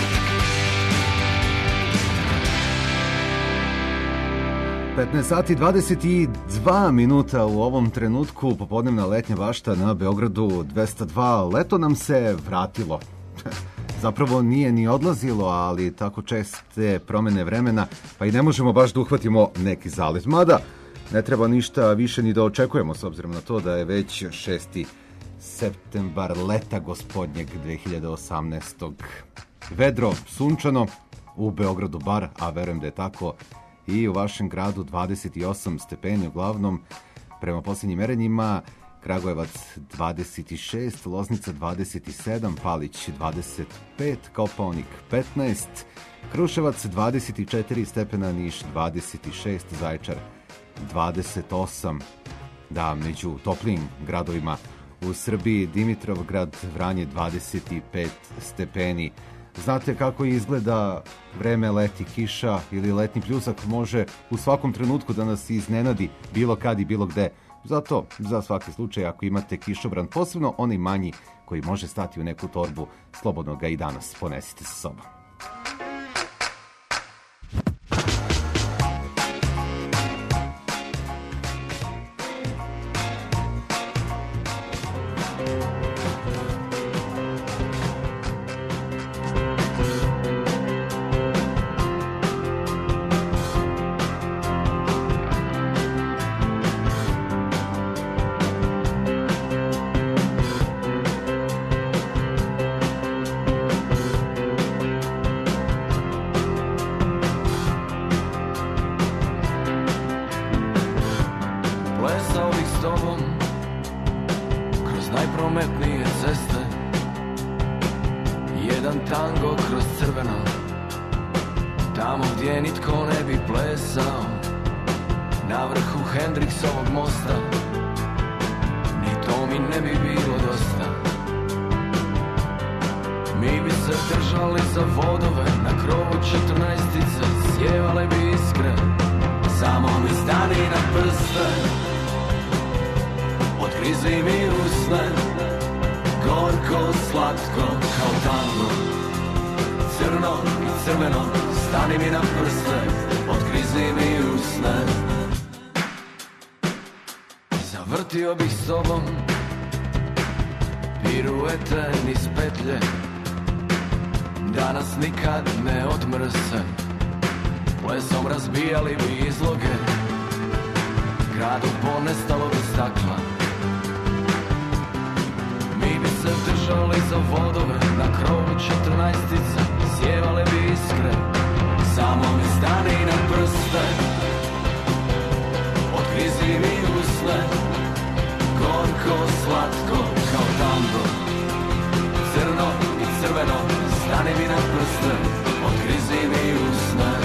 petnaest sati dvadeset dva minuta u ovom trenutku, popodnevna letnja bašta na Beogradu dvesta dva. Leto nam se vratilo. Zapravo nije ni odlazilo, ali tako česte promene vremena, pa i ne možemo baš da uhvatimo neki zalet. Mada, ne treba ništa više ni da očekujemo, s obzirom na to da je već šesti septembar leta gospodnjeg dve hiljade osamnaestog. Vedro, sunčano, u Beogradu bar, a verujem da je tako i u vašem gradu dvadeset osam stepeni uglavnom. Prema posljednjim merenjima Kragujevac dvadeset šest, Loznica dvadeset sedam, Palić dvadeset pet, Kopaonik petnaest, Kruševac dvadeset četiri stepena, Niš dvadeset šest, Zaječar dvadeset osam. Da, među toplijim gradovima u Srbiji Dimitrovgrad, Vranje dvadeset pet stepeni. Znate kako izgleda vreme leti, kiša ili letnji pljusak može u svakom trenutku da nas iznenadi bilo kad i bilo gde. Zato, za svaki slučaj, ako imate kišobran, posebno onaj manji koji može stati u neku torbu, slobodno ga i danas ponesite sa sobom. Plesao bih s tobom kroz najprometnije ceste, jedan tango kroz crveno, tamo gdje nitko ne bi plesao, na vrhu Hendriksovog mosta, ni to mi ne bi bilo dosta. Mi bi se držali za vodove, na krovu četrnaestice sjevale bi iskre, samo mi stani na prste, otkrizi mi usne, gorko, slatko kao tango, crno i crveno, stani mi na prste, otkrizi mi usne. Vrtio bih s tobom piruete niz petlje, da nas nikad ne odmrse. Plesom razbijali bi izloge, gradu ponestalo bi stakla. Mi bi se držali za vodove, na krovu četrnaestica sjevale bi iskre. Samo mi stani na prste, otkrizi mi usne, gorko, slatko kao tango. Crno i crveno, stani mi na prste, otkrizi mi usne.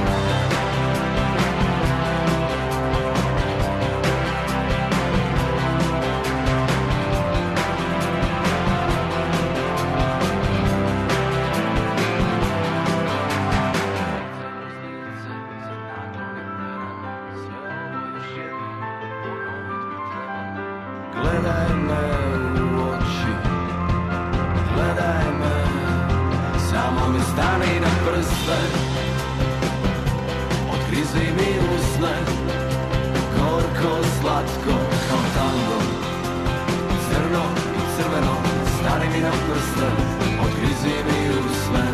Gledaj me u oči, gledaj me, samo mi stani na prste, otkrizi mi usne, gorko, slatko kao tango. Crno i crveno, stani mi na prste, otkrizi mi usne.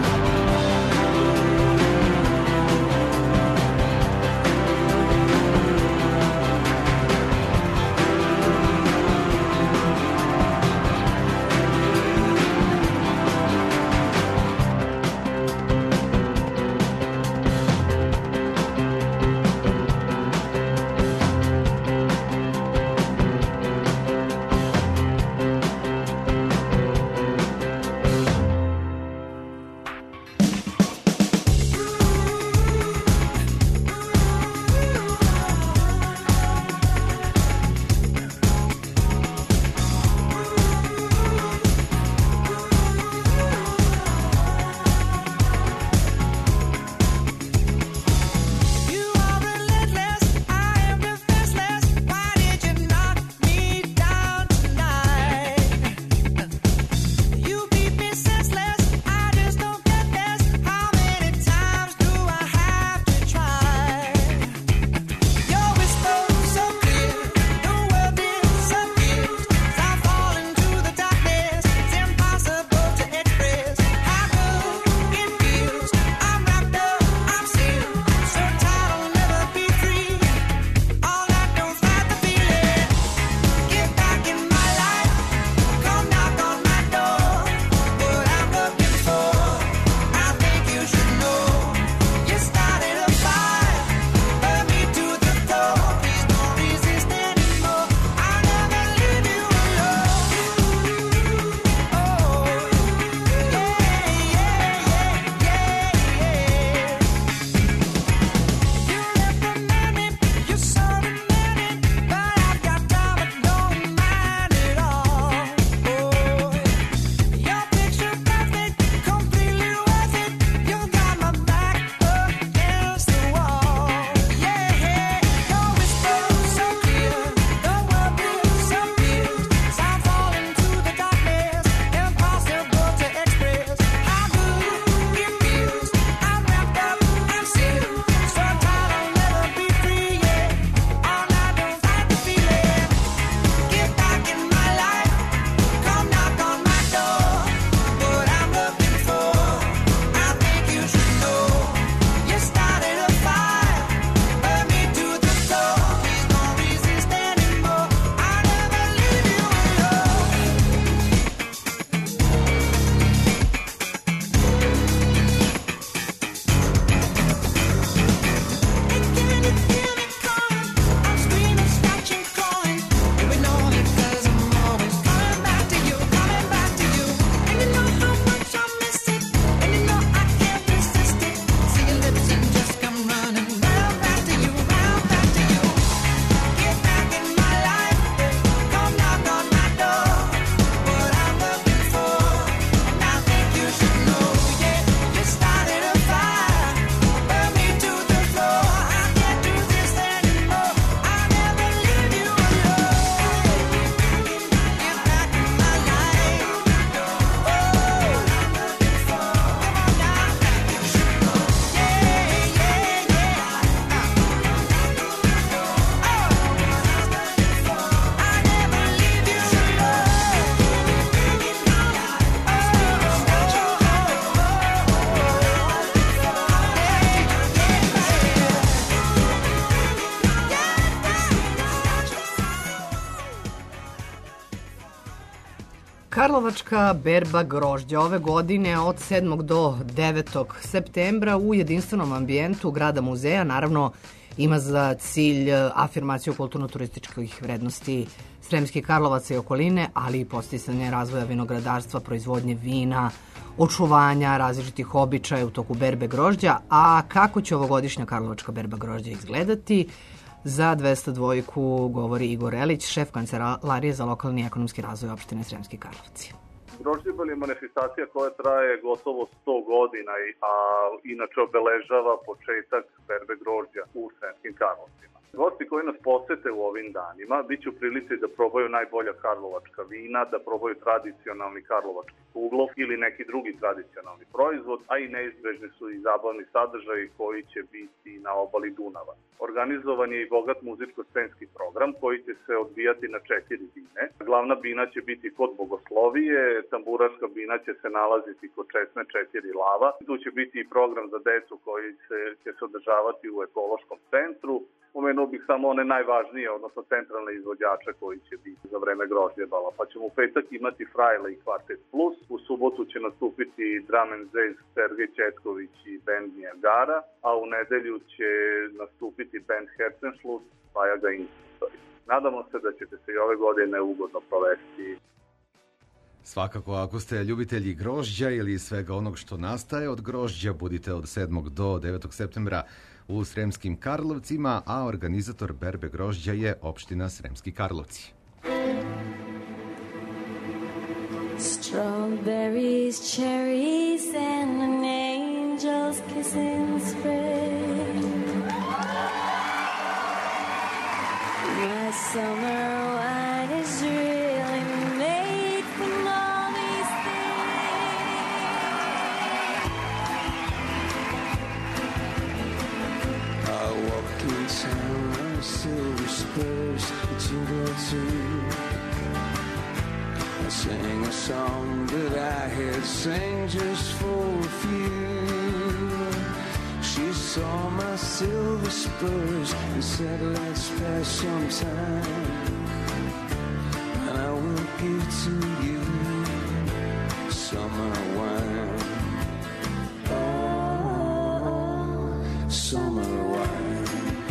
Karlovačka berba grožđa ove godine od sedmog do devetog septembra u jedinstvenom ambijentu grada muzeja, naravno ima za cilj afirmaciju kulturno-turističkih vrednosti Sremskih Karlovaca i okoline, ali i podsticanje razvoja vinogradarstva, proizvodnje vina, očuvanja različitih običaja u toku berbe grožđa. A kako će ovogodišnja Karlovačka berba grožđa izgledati? Za dvesta dva govori Igor Elić, šef Kancelarije za lokalni i ekonomski razvoj opštine Sremski Karlovci. Grožđebal je manifestacija koja traje gotovo sto godina, a inače obeležava početak berbe grožđa u Sremskim Karlovcima. Gosti koji nas posete u ovim danima bit će u prilici da probaju najbolja karlovačka vina, da probaju tradicionalni karlovački kuglov ili neki drugi tradicionalni proizvod, a i neizbežni su i zabavni sadržaji koji će biti na obali Dunava. Organizovan je i bogat muzičko-scenski program koji će se odvijati na četiri bine. Glavna bina će biti kod Bogoslovije, tamburaška bina će se nalaziti kod Česme četiri lava. Tu će biti i program za decu koji se, će se održavati u ekološkom centru. Pomenuo bih samo one najvažnije, odnosno centralne izvođače koji će biti za vreme grožđebala. Pa ćemo u petak imati Frajla i Kvartet Plus, u subotu će nastupiti Drum and Jazz Sergej Četković i band Nijagara, a u nedelju će nastupiti band Herzenschluss, Bajaga Institutori. Nadamo se da ćete se i ove godine ugodno provesti. Svakako, ako ste ljubitelji grožđa ili svega onog što nastaje od grožđa, budite od sedmog do devetog septembra u Sremskim Karlovcima, a organizator berbe grožđa je opština Sremski Karlovci. Strawberries, cherries and an angel's kiss in spring. My summer wine is really made from all these things. I walk in town on silver spurs that you go to. I sang a song that I had sang just for a few. She saw my silver spurs and said, let's pass some time, and I will give to you summer wine. Oh, summer wine.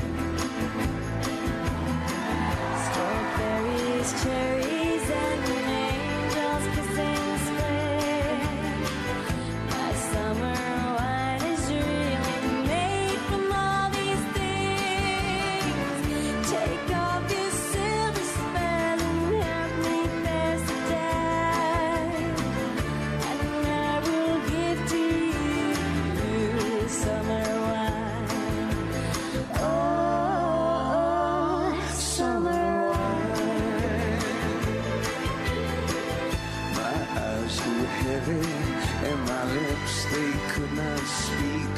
Strawberries, cherries and an angel's kiss in spring. My summer wine is really made from all these things. Take off your silver spell and help me pass the time, and I will give to you summer wine. Oh, summer wine. My eyes grew heavy and my lips, they could not speak.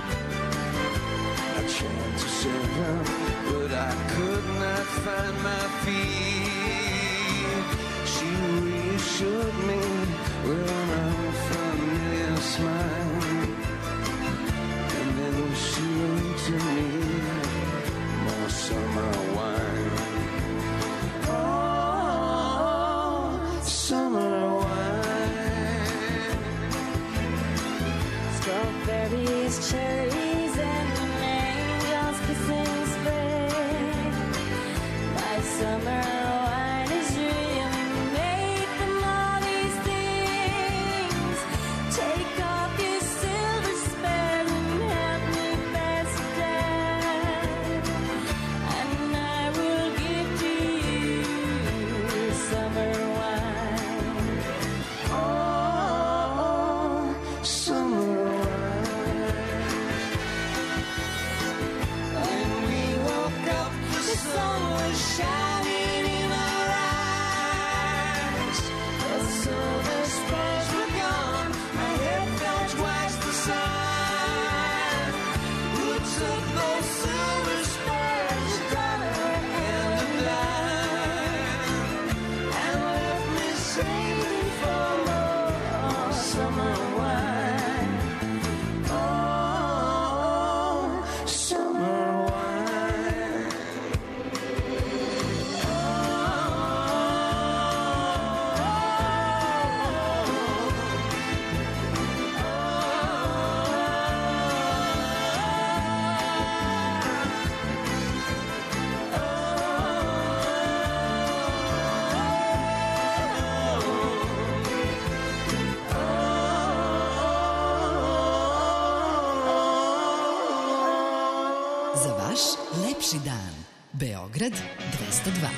I tried to shut up, but I could not find my feet. She reassured me with an unfamiliar smile, and then she wrote to me more summer wine. Oh, summer wine. Strawberries, cherries, and an angel's kiss in spring. My summer wine is really made from all these things. Take off your silver spell and help me pass the time, and I will give to you summer wine. Oh, summer wine. Domaći dan. Beograd dvesta dva.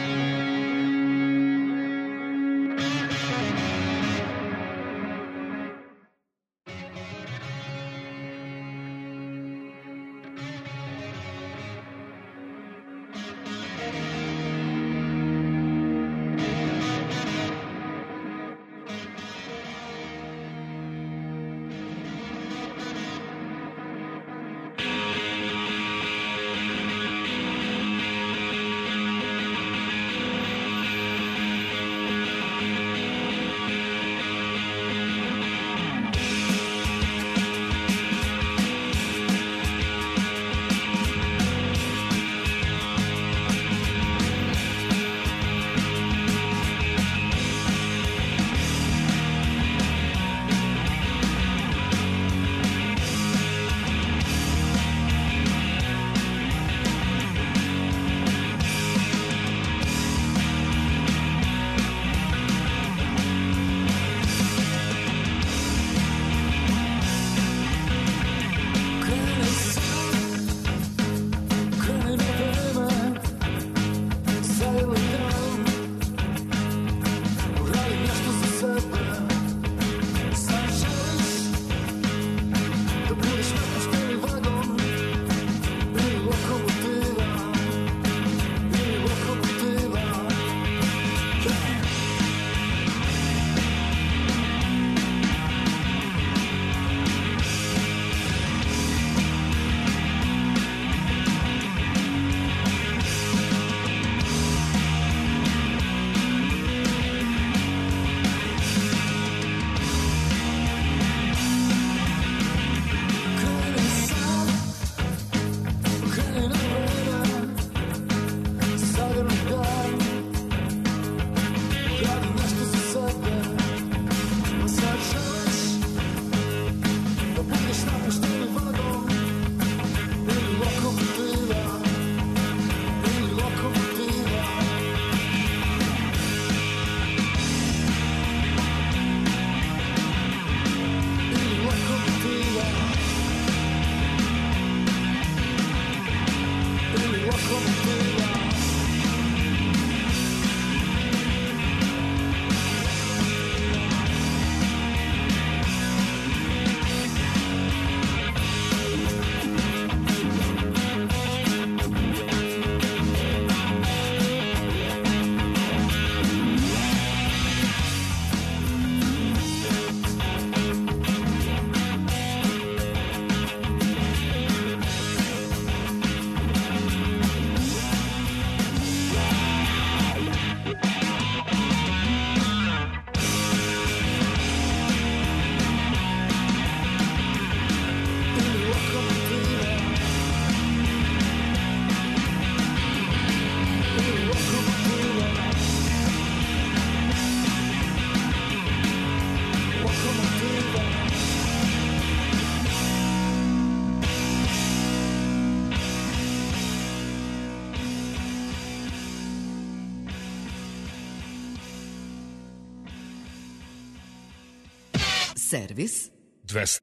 Servis dvesta.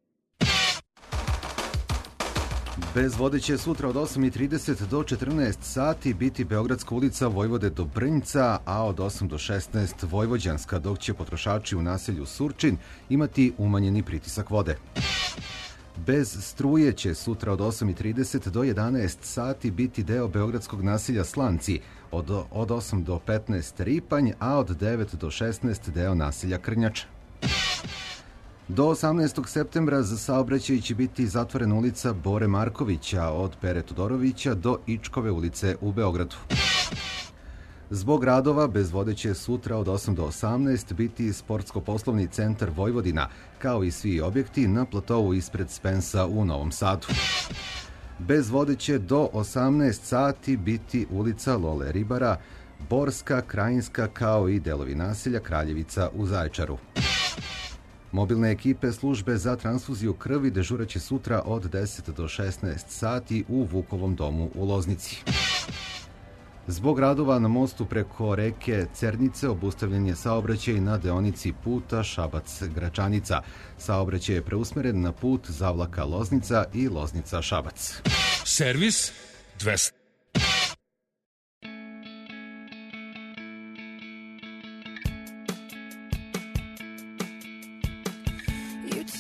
Bez vode će sutra od osam i trideset do četrnaest sati biti Beogradska ulica Vojvode do Brnjca, a od osam do šesnaest Vojvođanska, dok će potrošači u naselju Surčin imati umanjeni pritisak vode. Bez struje će sutra od osam i trideset do jedanaest sati biti deo beogradskog naselja Slanci, od, od osam do petnaest Ripanj, a od devet do šesnaest deo naselja Krnjača. Do osamnaestog septembra za saobraćaj će biti zatvorena ulica Bore Markovića od Pere Todorovića do Ičkove ulice u Beogradu. Zbog radova bez vode će sutra od osam do osamnaest biti sportsko-poslovni centar Vojvodina, kao i svi objekti na platovu ispred Spensa u Novom Sadu. Bez vode će do osamnaest sati biti ulica Lole Ribara, Borska, Krajinska, kao i delovi naselja Kraljevica u Zaječaru. Mobilne ekipe službe za transfuziju krvi dežuraće sutra od deset do šesnaest sati u Vukovom domu u Loznici. Zbog radova na mostu preko reke Cernice obustavljen je saobraćaj na deonici puta Šabac-Gračanica. Saobraćaj je preusmeren na put Zavlaka-Loznica i Loznica-Šabac. Servis dvesta.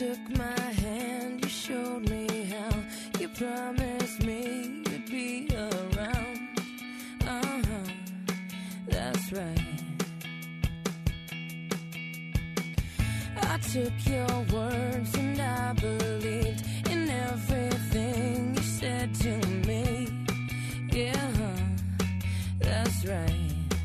took my hand, you showed me how. You promised me you'd be around. Uh-huh, that's right. I took your words and I believed in everything you said to me. Yeah, that's right.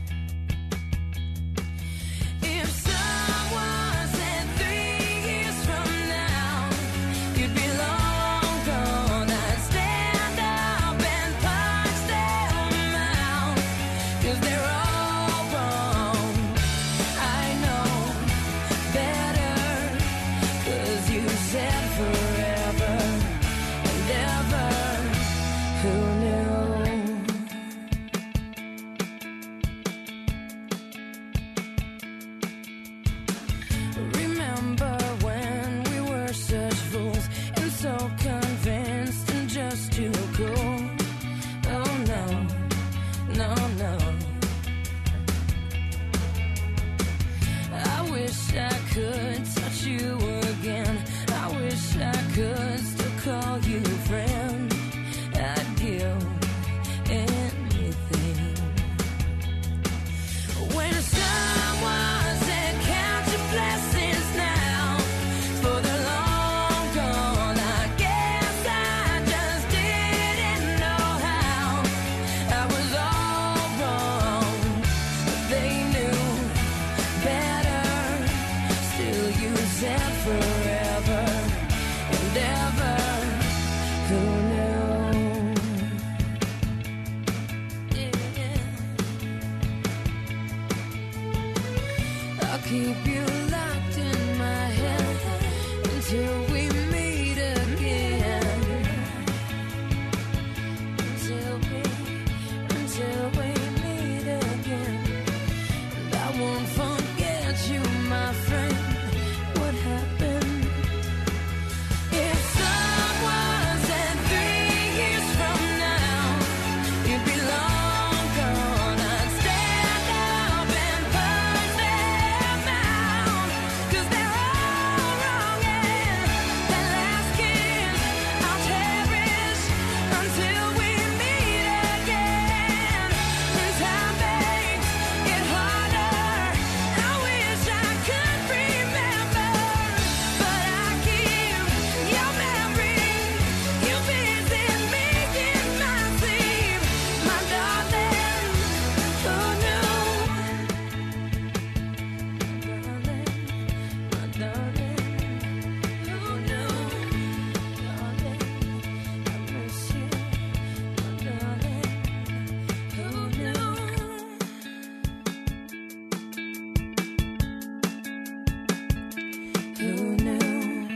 If someone said three years from now you'd be long gone, I'd stand up and punch them out, 'cause they're all wrong. I know better, 'cause you said forever and ever. Who knew? Remember when we were such fools and so convinced and just too cool? Oh no, no, no. I wish I could touch you again. I wish I could still call you friend. I'd give anything. When someone said count your blessings now, for the long gone, I guess I just didn't know how. I was all wrong, but they knew better. Still you said forever and ever. Who knew? Yeah. I'll keep you locked in my head until we meet again. Until we, until we meet again. And I won't forget you, my friend. What happened? If someone said three years from now you'd be long gone, I'd stand up and punch them out, 'cause they're all wrong, and that last kiss I'll cherish until we meet again. When time makes it harder, I wish I could remember, but I keep your memory. You visit me in my sleep, my darling. Who knew? My darling, who knew? Darling, I miss you, my darling. Who knew? Who knew?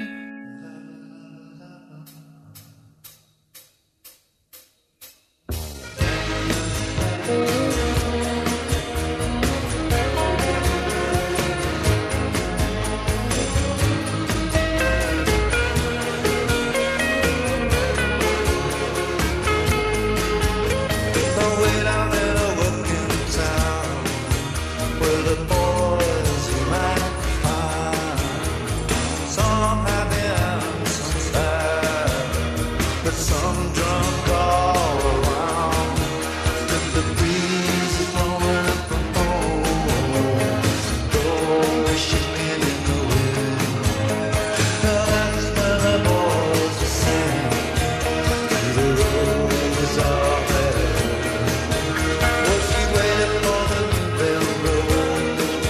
Way down in a working town, where the boys you might find some happy and some sad, but some drunk all around. With the breeze is blowing up from home, though shaking in the wind. Now that's where the boys are singing, and the road is all there. Was she waiting for the new railroad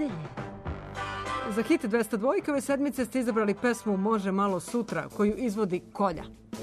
Za hit dvesta dva ove sedmice ste izabrali pesmu Može malo sutra, koju izvodi Kolja.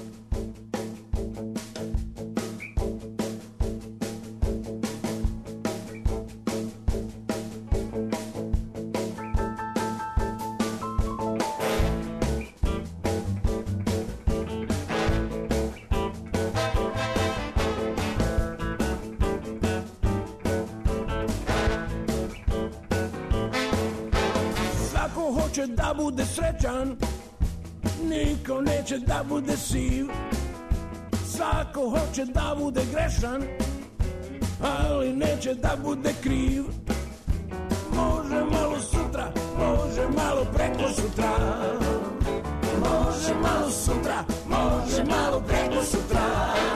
Hoće da bude srećan, niko neće da bude siv. Svako hoće da bude grešan, ali neće da bude kriv. Može malo sutra, može malo preko sutra. Može malo sutra, može malo preko sutra.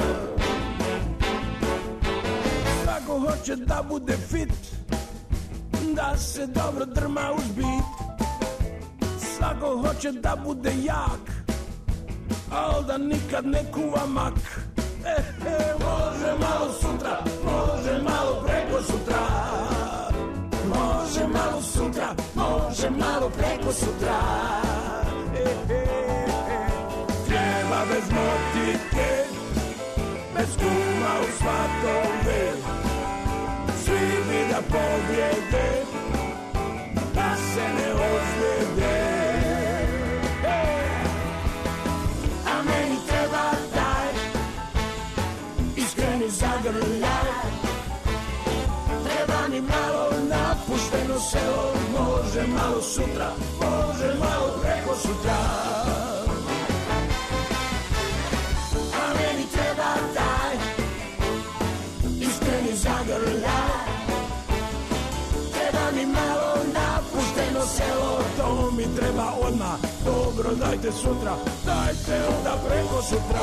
Svako hoće da bude fit, da se dobro drma uz bit. Svako hoće da bude jak, al da nikad ne kuva mak. E, e, može malo sutra, može malo preko sutra. Može malo sutra, može malo preko sutra. E, e, e. Treba bez motike, bez kuma u svatove. Svi bi da pobjede, da se ne ozljede. Zagrljaj, treba mi malo napušteno selo. Može malo sutra, može malo preko sutra. A meni treba taj iskreni zagrljaj. Treba mi malo napušteno selo. To mi treba odmah, dobro dajte sutra. Dajte onda preko sutra.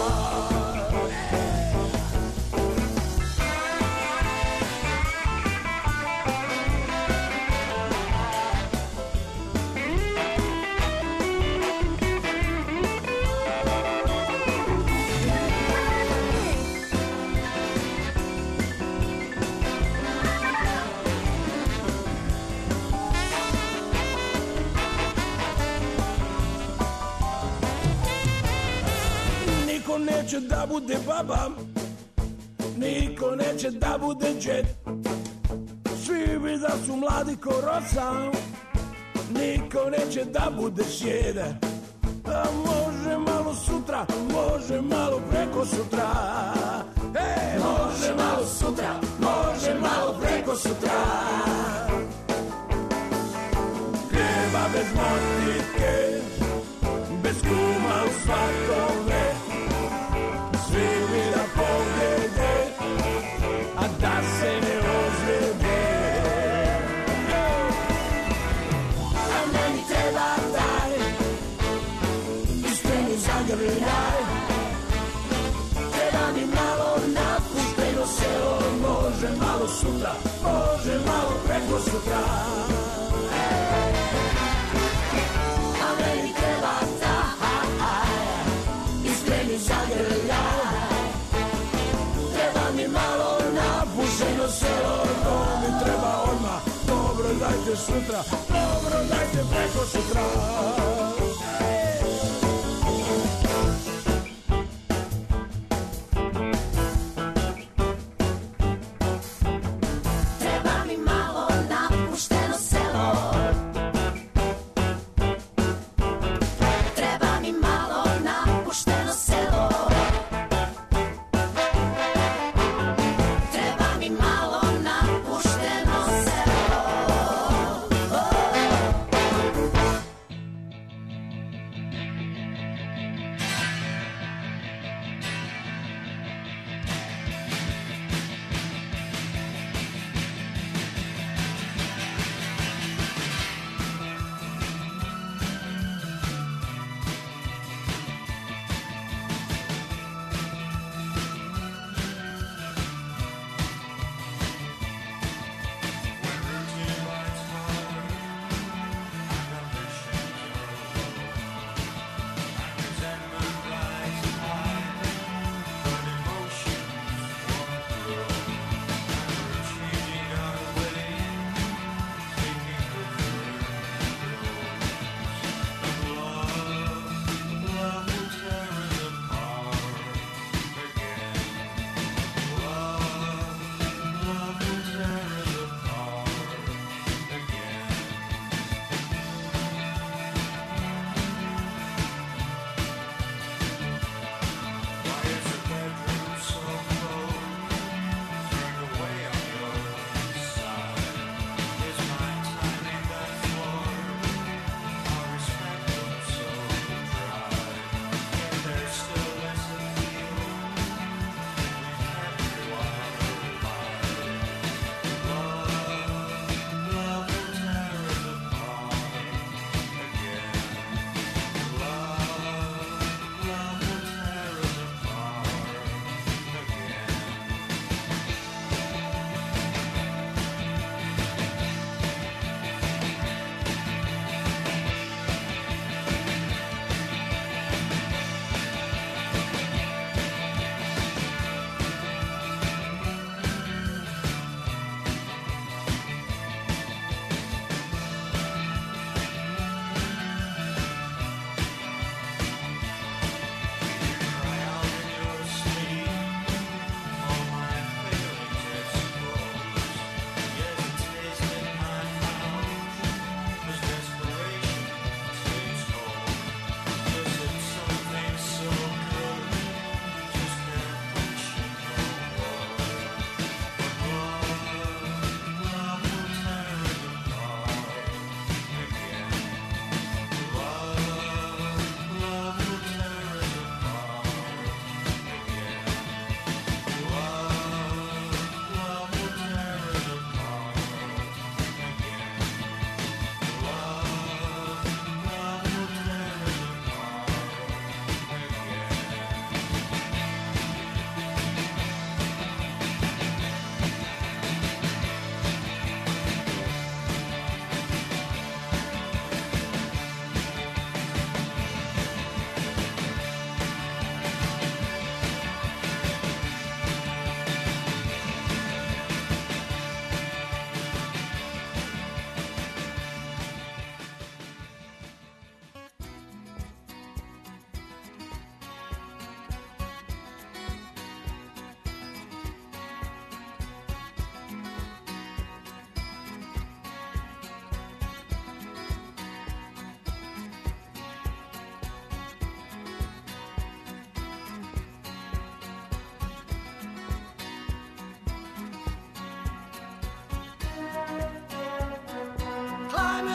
Neće da bude baba, niko neće da bude džet. Svi bi da su mladi ko rosa, niko neće da bude sjede. A može malo sutra, može malo preko sutra. E, može malo sutra, može malo preko sutra. Hljeba bez motike, bez kuma u svatove. Svi bi da pobjede, a da se ne ozljede. A meni treba taj iskreni zagrljaj. Treba mi malo napušteno selo. Može malo sutra, može malo preko sutra. A meni treba taj iskreni zagrljaj. Treba mi malo napušteno selo. To mi treba odmah, dobro dajte sutra. Dobro dajte preko sutra. Treba mi malo napušteno selo. Treba mi malo napušteno selo. Treba mi malo napušteno selo.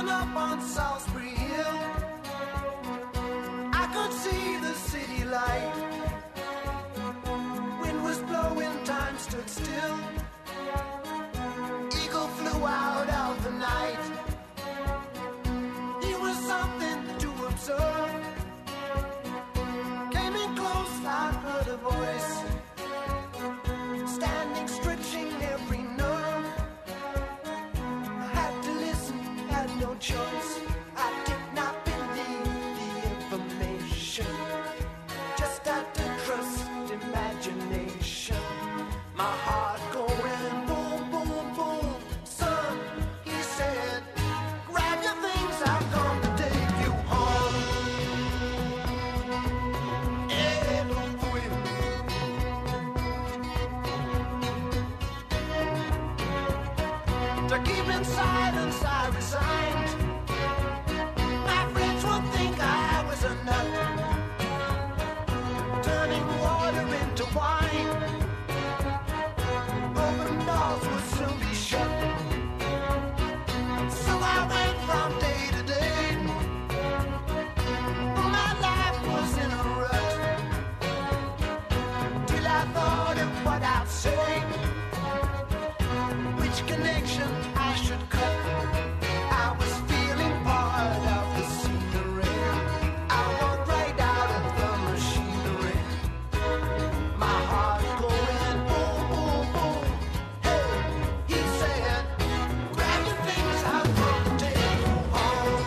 Standing up on Salisbury Hill, I could see the city light. Wind was blowing, time stood still. Eagle flew out of the night. It was something to observe. Came in close, I heard a voice, standing, stretching every nerve. I had to listen, had no choice. I did not believe the information, just had to trust imagination. My heart going boom, boom, boom. Son, he said, grab your things, I've come to take you home. Eh, don't quit. To keep in silence, I resigned. My friends would think I was a nut, turning water into wine. Open doors would soon be shut. So I went from day to day. My life was in a rut, till I thought of what I'd say, which connection I should cut. I was feeling part of the scenery. I walked right out of the machinery. My heart going boom, boom, boom. Hey, he said, grab your things, I'm going to take you home.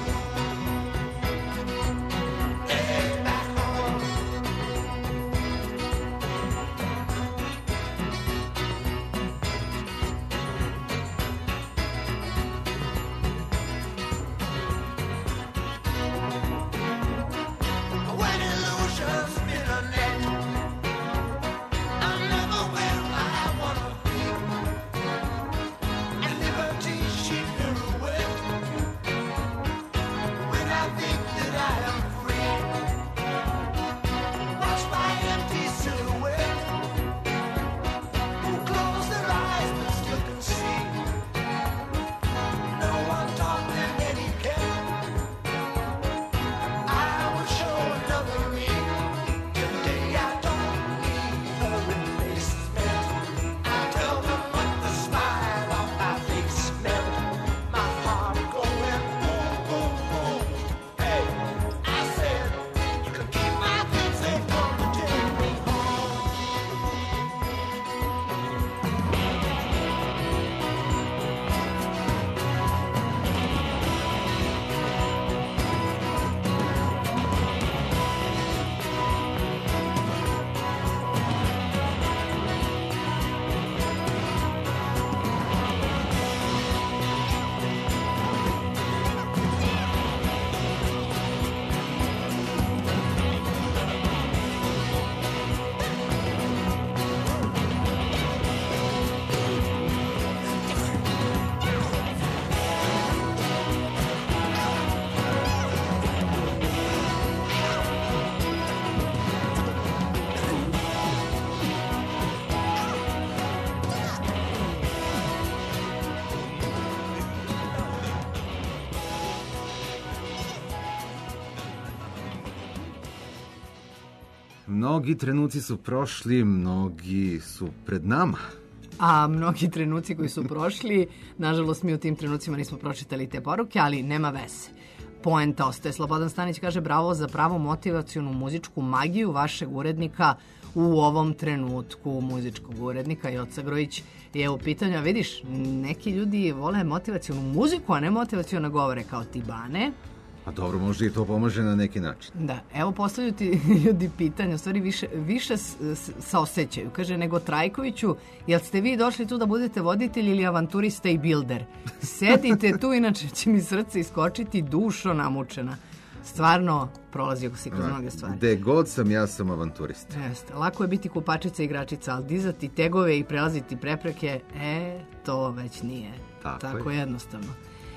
Hey, back home. When illusions spin a net, I'm never where I wanna be. At liberty she pirouette, when I think that I am free. Watch my empty silhouette, who close their eyes but still can see. No one taught them etiquette. I will show another me. Today I don't need a replacement. I tell them what the smile on my face meant. My heart going boom, boom, boom. Hey, I said, you can keep my things, they've come to take me home. Mnogi trenuci su prošli, mnogi su pred nama. A mnogi trenuci koji su prošli, nažalost mi u tim trenucima nismo pročitali te poruke, ali nema veze. Poenta ostaje. Slobodan Stanić kaže bravo za pravu motivacionu muzičku magiju vašeg urednika u ovom trenutku, muzičkog urednika Joca Grojić je u pitanju. A vidiš, neki ljudi vole motivacionu muziku, a ne motivacione govore kao ti, Bane. A dobro, možda i to pomaže na neki način. Da, evo postavljaju ti ljudi pitanje, u stvari više, više s- s- saosećaju. Kaže, nego Trajkoviću, jel ste vi došli tu da budete voditelj ili avanturista i bilder? Sedite tu, inače će mi srce iskočiti, dušo namučena. Stvarno prolazio si kroz mnoge stvari. Gde god sam, ja sam avanturista. Jeste, lako je biti kupačica i igračica, ali dizati tegove i prelaziti prepreke, e, to već nije Tako tako je. jednostavno.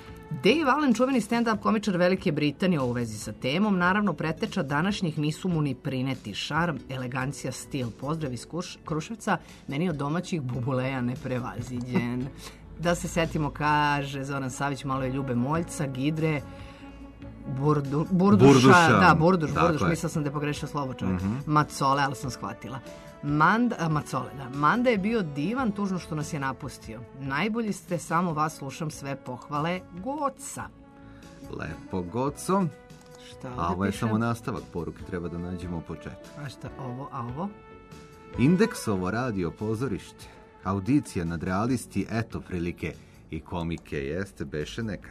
Dave Allen, čuveni stand-up komičar Velike Britanije u vezi sa temom, naravno preteča današnjih nisu mu ni prineti šarm, elegancija, stil. Pozdrav iz Kuš- Kruševca, meni od domaćih bubuleja neprevaziđen. Da se setimo, kaže Zoran Savić, malo je Ljube Moljca, Gidre, Burdu, Burduša, Burduša, da, Burduš, tako Burduš, je. mislila sam da je pogrešio slovo čovjek. Mhm. Macole, ali sam shvatila. Manda, a, Macole, da. Manda je bio divan, tužno što nas je napustio. Najbolji ste, samo vas slušam, sve pohvale. Goca. Lepo, Goco. Šta A ovo ovdje je piše? samo nastavak poruke, treba da nađemo početak. A šta ovo, a ovo? Indeksovo radio pozorište, audicija nad realisti, eto prilike i komike, jeste, beše nekad.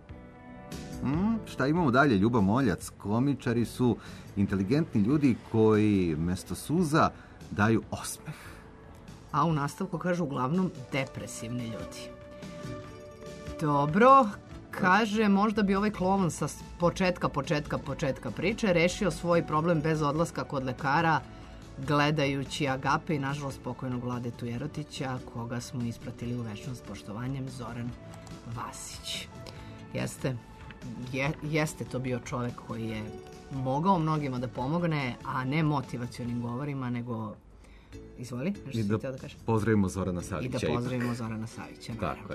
Hmm, šta imamo dalje? Ljuba Moljac, komičari su inteligentni ljudi koji mesto suza daju osmeh. A u nastavku kažu uglavnom depresivni ljudi. Dobro, kaže možda bi ovaj klovn sa početka, početka, početka priče rešio svoj problem bez odlaska kod lekara, gledajući Agape i nažalost pokojnog Vladetu Jerotića, koga smo ispratili u večnost poštovanjem, Zoran Vasić. Jeste, je, jeste to bio čovek koji je mogao mnogima da pomogne, a ne motivacionim govorima, nego... Izvoli, nešto I si da htio da kažeš? pozdravimo Zorana I Savića. da ipak. pozdravimo Zorana Savića, naravno. Tako je.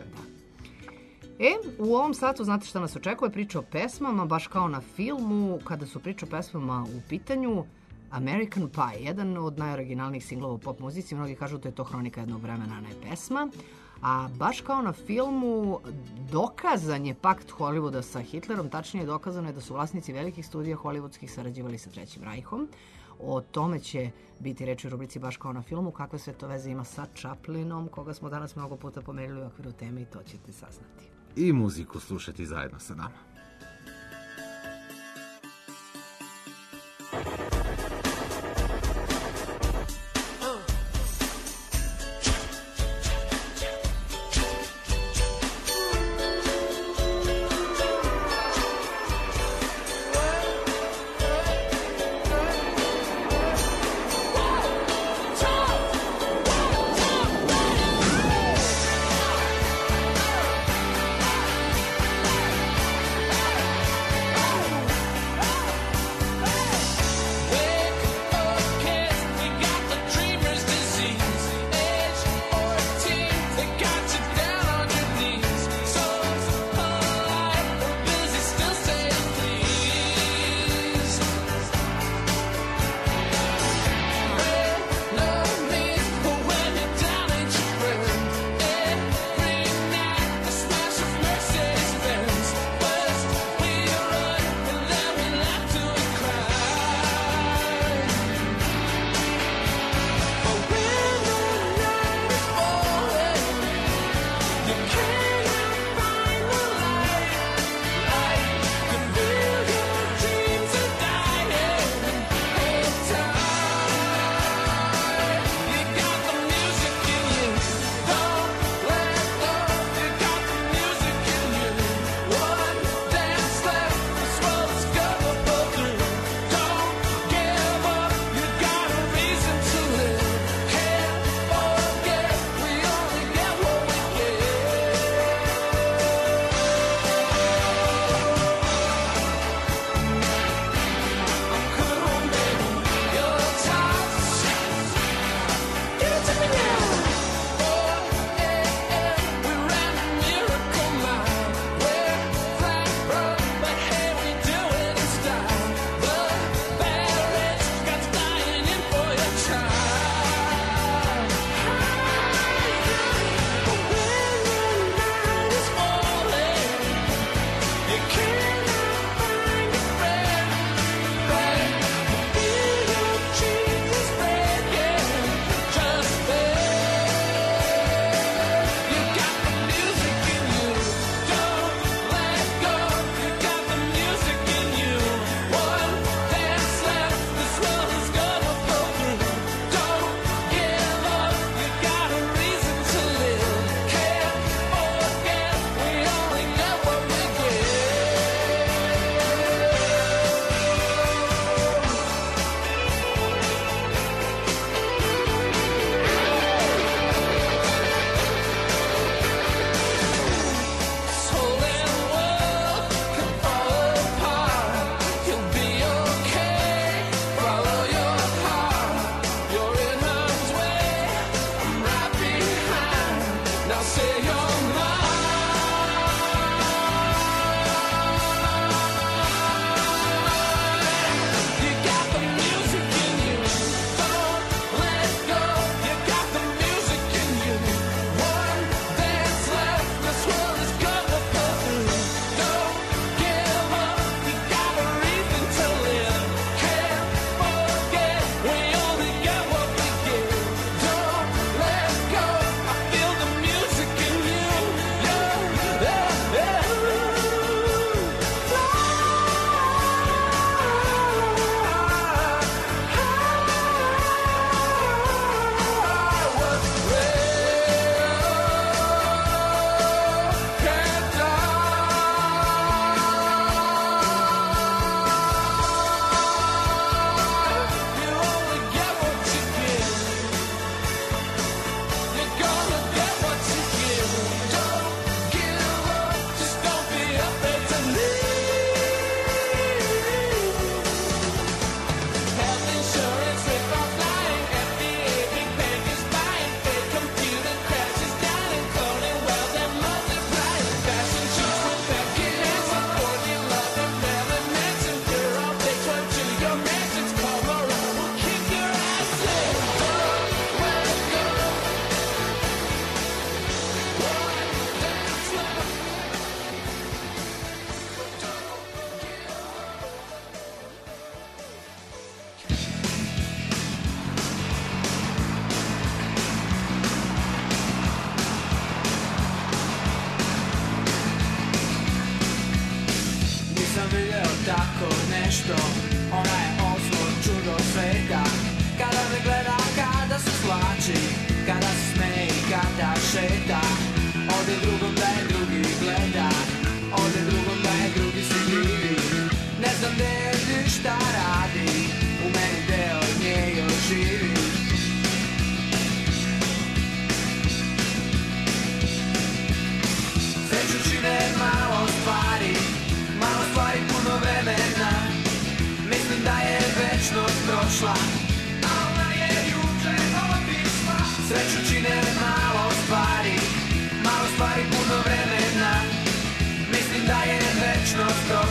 E, u ovom satu znate šta nas očekuje? Priča o pesmama, baš kao na filmu, kada su priča o pesmama u pitanju. American Pie, jedan od najoriginalnijih singlova u pop muzici, mnogi kažu da je to hronika jednog vremena, a ne pesma. A baš kao na filmu, dokazan je pakt Hollywooda sa Hitlerom, tačnije dokazano je da su vlasnici velikih studija hollywoodskih sarađivali sa Trećim Rajhom. O tome će biti reči u rubrici baš kao na filmu, kakve sve to veze ima sa Chaplinom, koga smo danas mnogo puta pomerili u okviru teme i to ćete saznati. I muziku slušati zajedno sa nama. One, two,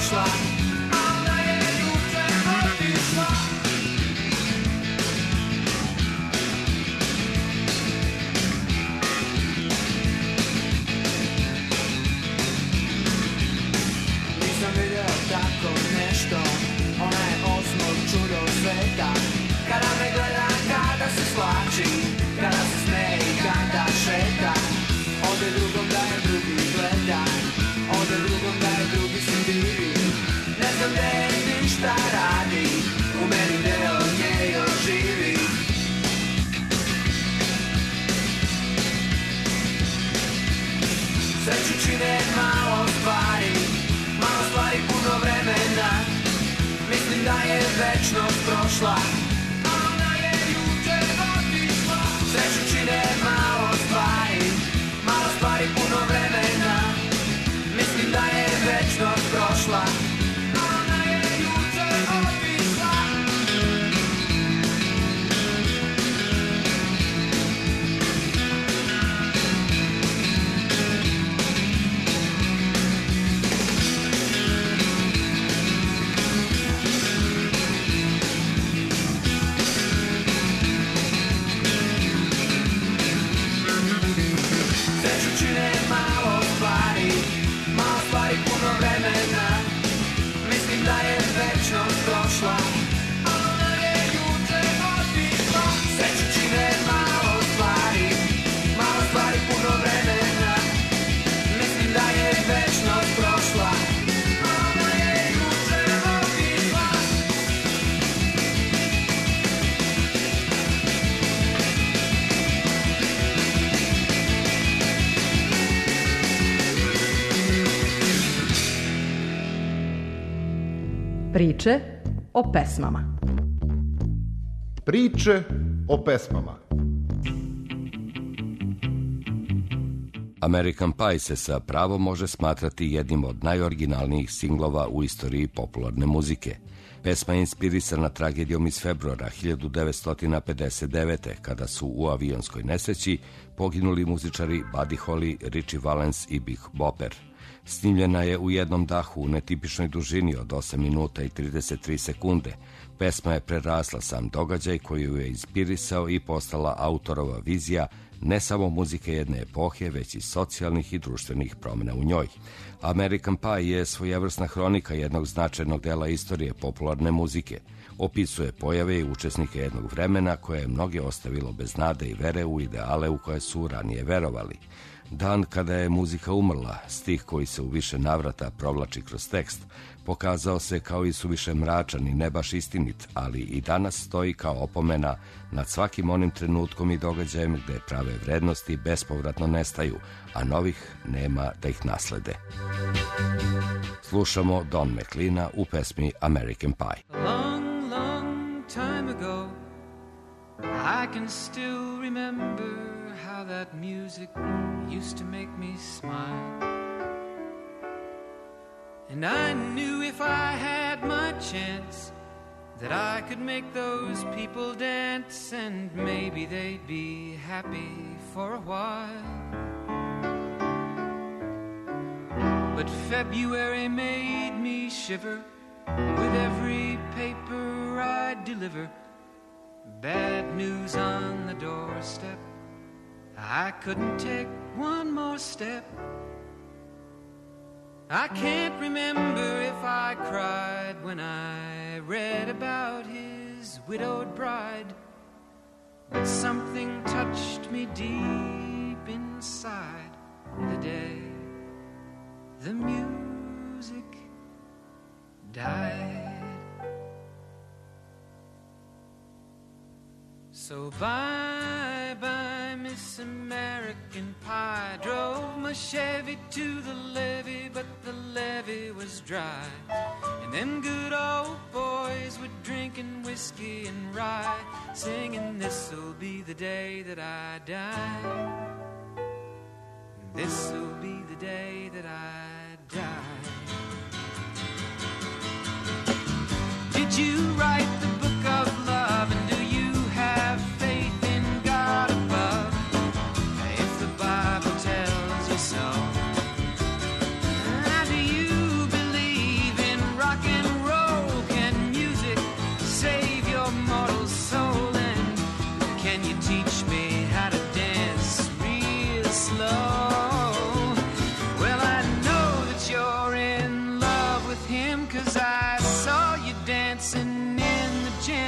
prošla, a ona je juče otišla. Nisam vidio tako nešto, ona je osmo čudo sveta. Kada me gleda, kada se slači, kada se smeje i kada šeta. Ode drugom da je drugi gleda, ode drugom da je drugi se divi. Ne znam gde je ni šta radi, u meni deo nje još živi. Sreću čine malo stvari, malo stvari puno vremena. Mislim da je večnost prošla, a ona je juče otišla. Sreću čine malo stvari, malo stvari puno vremena. Mislim da je večnost prošla, a ona je juče otišla. Puno vremena, mislim da je večnost prošla, a ona je juče otišla. Sreću čine malo stvari, malo stvari puno vremena, mislim da je večnost prošla, a ona je juče otišla. Priče o pesmama. Priče o pesmama. American Pie se sa pravom može smatrati jednim od najoriginalnijih singlova u istoriji popularne muzike. Pesma je inspirisana tragedijom iz februara hiljadu devetsto pedeset devete. kada su u avionskoj nesreći poginuli muzičari Buddy Holly, Ritchie Valens i Big Bopper. Snimljena je u jednom dahu u netipičnoj dužini od osam minuta i trideset tri sekunde. Pesma je prerasla sam događaj koji ju je inspirisao i postala autorova vizija ne samo muzike jedne epohe, već i socijalnih i društvenih promjena u njoj. American Pie je svojevrsna hronika jednog značajnog dela istorije popularne muzike. Opisuje pojave i učesnike jednog vremena koje je mnoge ostavilo bez nade i vere u ideale u koje su ranije verovali. Dan kada je muzika umrla, stih koji se u više navrata provlači kroz tekst, pokazao se kao i suviše mračan i ne baš istinit, ali i danas stoji kao opomena nad svakim onim trenutkom i događajem gde prave vrednosti bespovratno nestaju, a novih nema da ih naslede. Slušamo Don McLeana u pesmi American Pie. Long, long time ago, I can still remember how that music used to make me smile. And I knew if I had my chance that I could make those people dance, and maybe they'd be happy for a while. But February made me shiver with every paper I deliver. Bad news on the doorstep, I couldn't take one more step. I can't remember if I cried when I read about his widowed bride, but something touched me deep inside the day the music died. So bye-bye, Miss American Pie. Drove my Chevy to the levee, but the levee was dry. And them good old boys were drinking whiskey and rye, singing, this'll be the day that I die. This'll be the day that I die. Did you write the book of love, and do you have faith in God above? If the Bible tells you so, do you believe in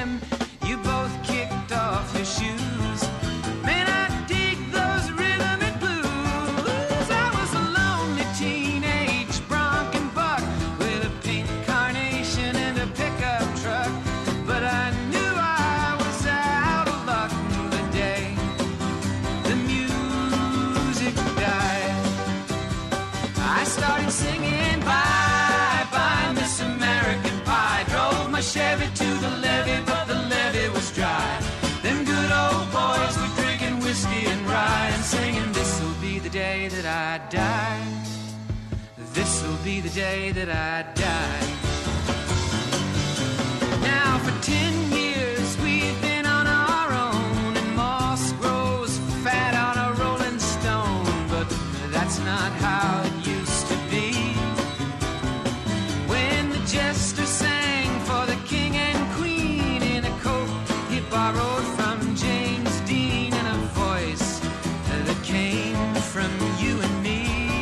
jam. You both kicked off your shoes. Man, I dig those rhythm and blues. I was a lonely teenage bronc and buck with a pink carnation and a pickup truck. But I knew I was out of luck the day the music died. I started singing bye, bye, Miss American Pie. Drove my Chevy to the levee, but the levee was dry. Them good old boys were drinking whiskey and rye and singing, this'll be the day that I die. This'll be the day that I die. Now for ten years we've been on our own, and moss grows fat on a rolling stone. But that's not how it used to be. When the jester sang for the king and queen in a coat he borrowed from James Dean, and a voice that came from you and me.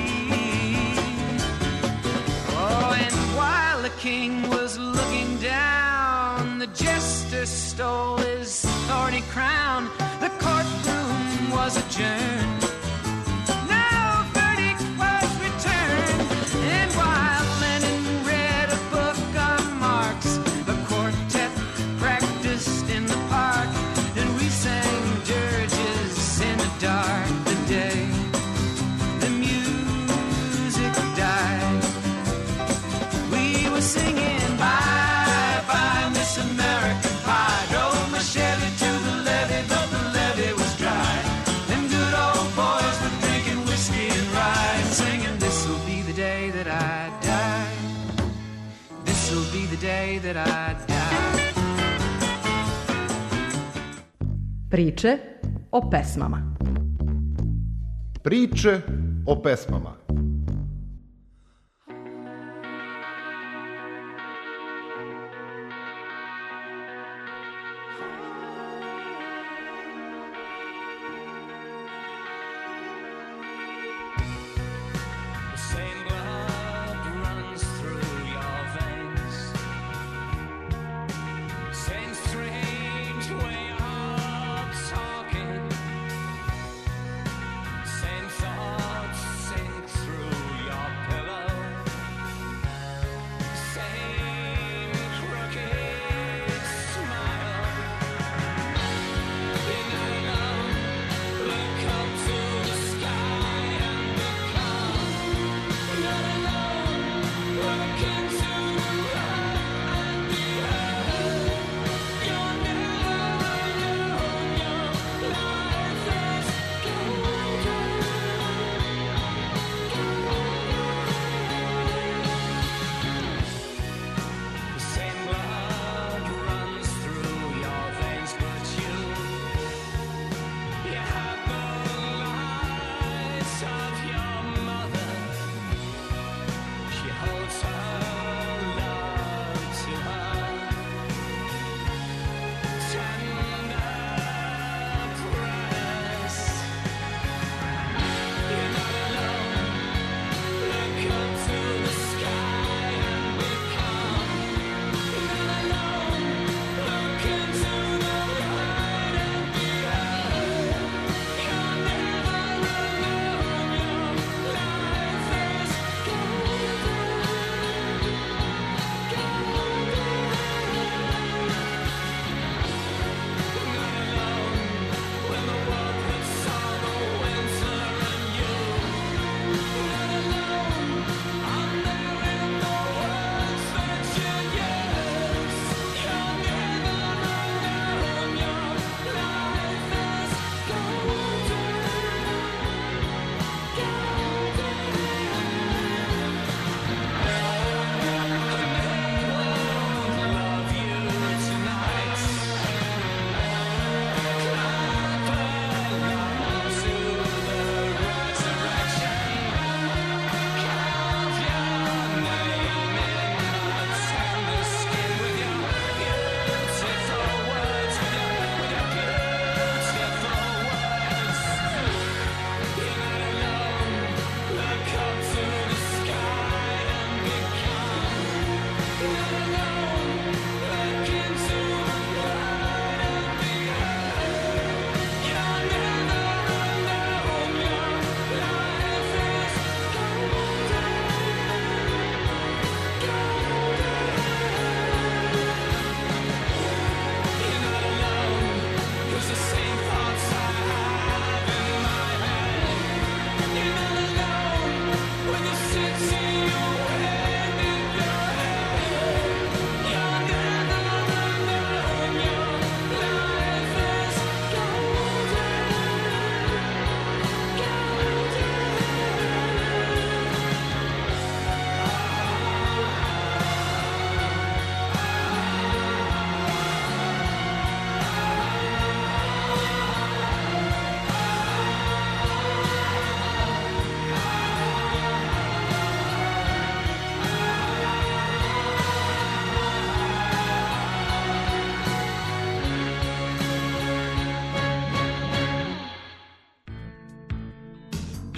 Oh, and while the king was looking down, the jester stole his thorny crown. The courtroom was adjourned. No verdict was returned. And while Lenin read a book on Marx, the quartet practiced in the park, and we sang dirges in the dark. The day the music died, we were singing bye, bye, Miss American Pie. Drove my Chevy to the levee, but the levee was dry. Them good old boys were drinking whiskey and rye and singing, this'll be the day that I die. This'll be the day that I die. Priče o pesmama. Priče o pesmama. The same blood runs through your veins. Same strange way of talking. Same thoughts sink through your pillow. Same crooked smile.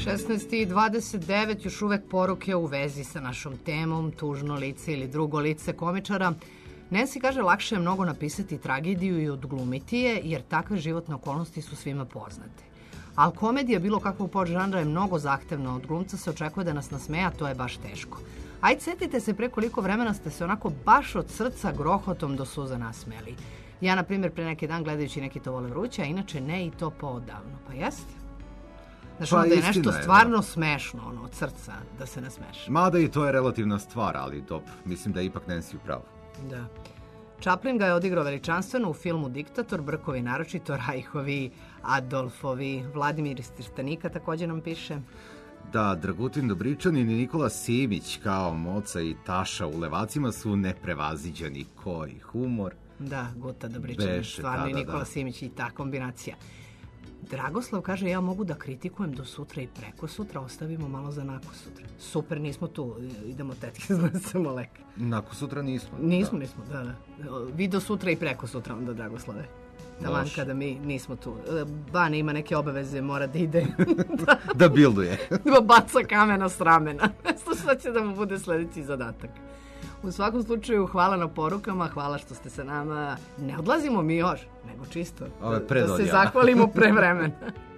šesnaest i dvadeset devet, još uvek poruke u vezi sa našom temom, tužno lice ili drugo lice komičara. Nancy kaže, lakše je mnogo napisati tragediju i odglumiti je, jer takve životne okolnosti su svima poznate. Ali komedija bilo kakvog podžanra je mnogo zahtevna. Od glumca se očekuje da nas nasmeja, to je baš teško. Ajde, setite se pre koliko vremena ste se onako baš od srca grohotom do suza nasmejali. Ja, na primjer, pre neki dan gledajući Neki to vole vruće, a inače ne i to poodavno. Pa jeste? Znaš, Pa onda je istina nešto je, stvarno smešno, ono, od srca, da se nasmeši. Mada i to je relativna stvar, ali dobro, mislim da je ipak Nancy u pravu. Da. Chaplin ga je odigrao veličanstveno u filmu Diktator, Brkovi naročito, Rajhovi, Adolfovi, Vladimir iz Trstanika također nam piše. Da, Dragutin Dobričanin i Nikola Simić kao Moca i Taša u Levacima su neprevaziđeni. Koji humor. Da, Guta Dobričanin, Beše, stvarno da, i da, Nikola da. Simić i ta kombinacija. Dragoslav kaže, ja mogu da kritikujem do sutra i preko sutra, ostavimo malo za nako sutra. Super, nismo tu, idemo tetke, zvrstamo lek. Nako sutra nismo. Nismo, nismo, da, da. Vi do sutra i preko sutra onda, Dragoslave. Taman Može. kada mi nismo tu. Bane ima neke obaveze, mora da ide. Da bilduje. Da baca kamena s ramena. Šta će da mu bude sledeći zadatak. U svakom slučaju, hvala na porukama, hvala što ste sa nama. Ne odlazimo mi još, nego čisto Ovo je da, da se predodija. zahvalimo pre vremena.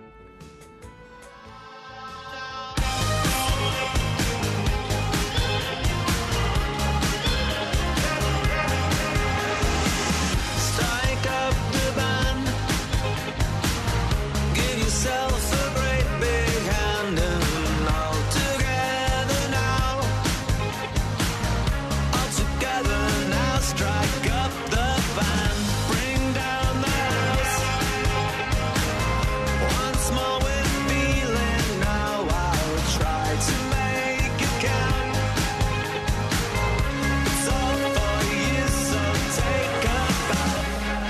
Strike up the band. Give yourself a great big hand and all together now. All together now. Strike up the band. Bring down the house. Once more with feeling now. I'll try to make it count. It's all for you, so take a bow.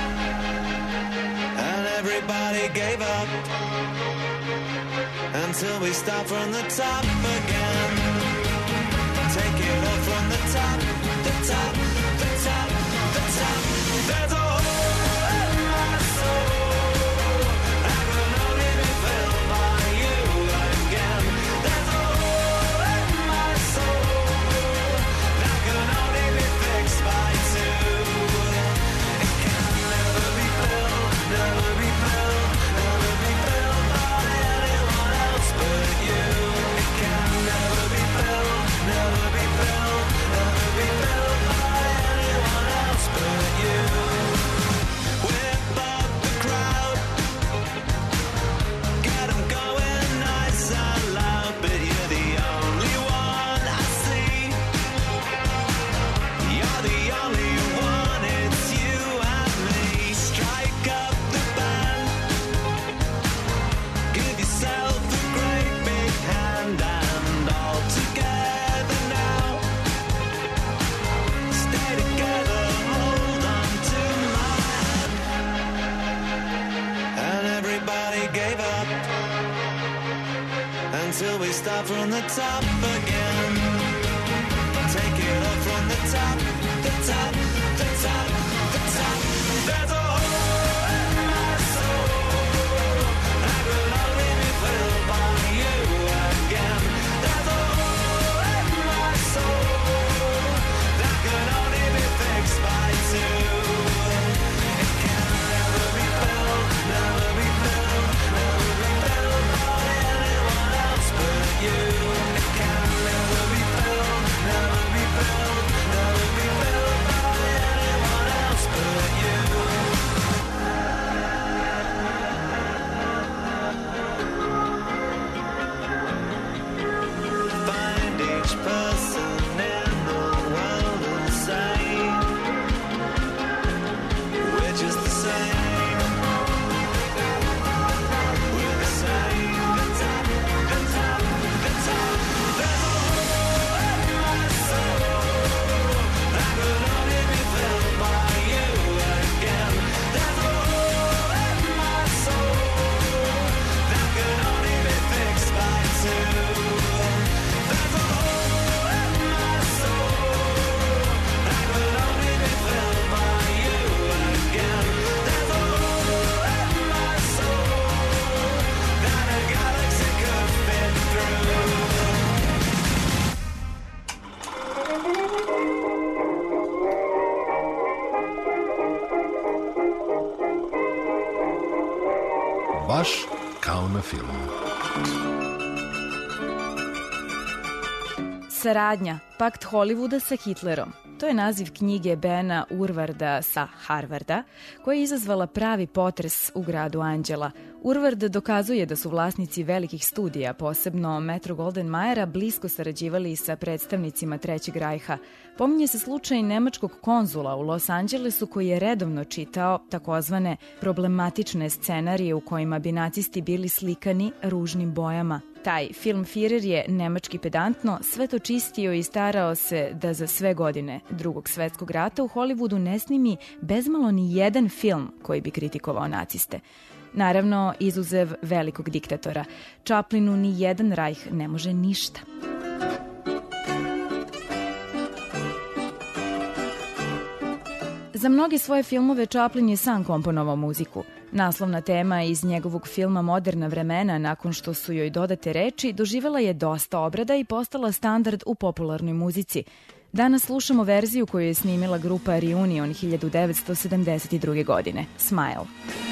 And everybody gave up until we start from the top again. Take it all from the top, the top, the top, the top. There's a hole in my soul that can only be filled by you again. There's a hole in my soul that can only be fixed by two. It can never be filled, never be filled, never be filled by anyone else but you. It can never be filled, never be filled, never be filled by anyone else but you. Whip up the crowd, get 'em going nice and loud, but you're the only one I see. You're the only one, it's you and me. Strike up the band. Give yourself a great big hand and all together now. Stay together, hold on to my hand. And everybody gave up until we start from the top again. Take it all from the top, the top, the top, the top. There's a hole in my soul that will only be filled by you again. There's a hole in my soul that can only be fixed by two. It can never be filled, never be filled, never be filled by anyone else but you. It can never be filled, never be filled, never be filled by anyone else but you. Baš kao na filmu. Saradnja, pakt Hollywooda sa Hitlerom. To je naziv knjige Bena Urvarda sa Harvarda, koja je izazvala pravi potres u gradu Anđela. Urvard dokazuje da su vlasnici velikih studija, posebno Metro-Goldwyn-Mayera, blisko sarađivali sa predstavnicima Trećeg rajha. Pominje se slučaj nemačkog konzula u Los Angelesu koji je redovno čitao takozvane problematične scenarije u kojima bi nacisti bili slikani ružnim bojama. Taj filmfirer je nemački pedantno sve to čistio i starao se da za sve godine Drugog svetskog rata u Hollywoodu ne snimi bezmalo ni jedan film koji bi kritikovao naciste. Naravno, izuzev velikog diktatora. Chaplinu ni jedan rajh ne može ništa. Za mnoge svoje filmove Chaplin je sam komponovao muziku. Naslovna tema iz njegovog filma Moderna vremena, nakon što su joj dodate reči, doživela je dosta obrada i postala standard u popularnoj muzici. Danas slušamo verziju koju je snimila grupa Reunion hiljadu devetsto sedamdeset druge. godine, Smile.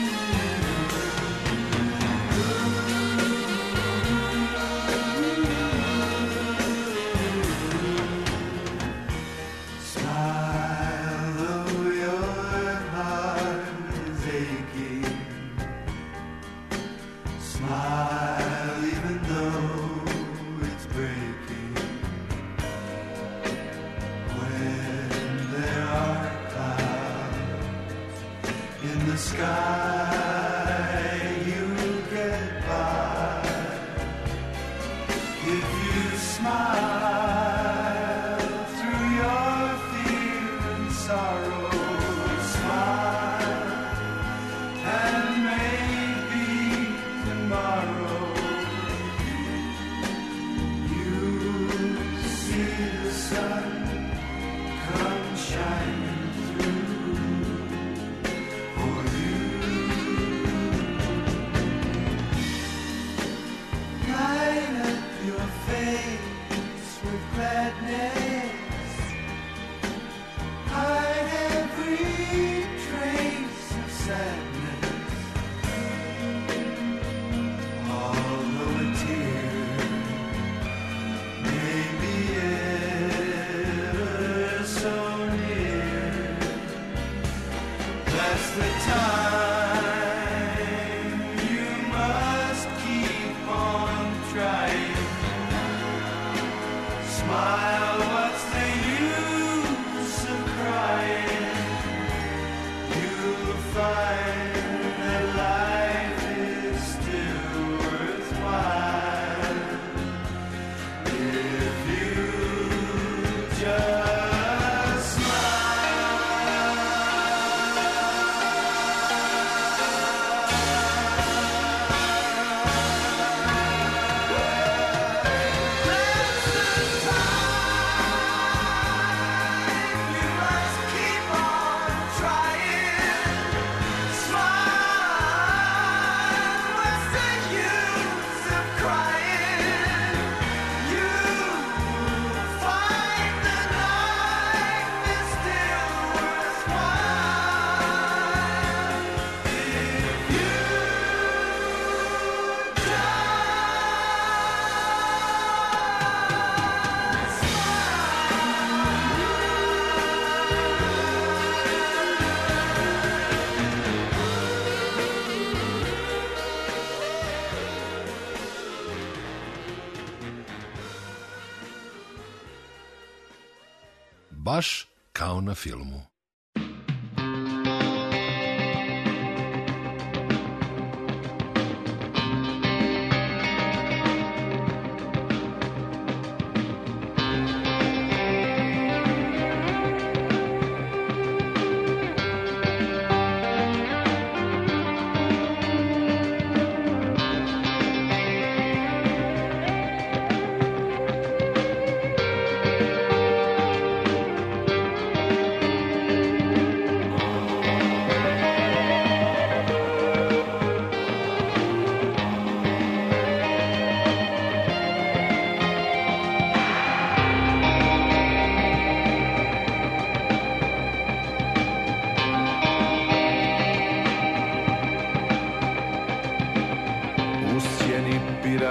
Baš kao na filmu.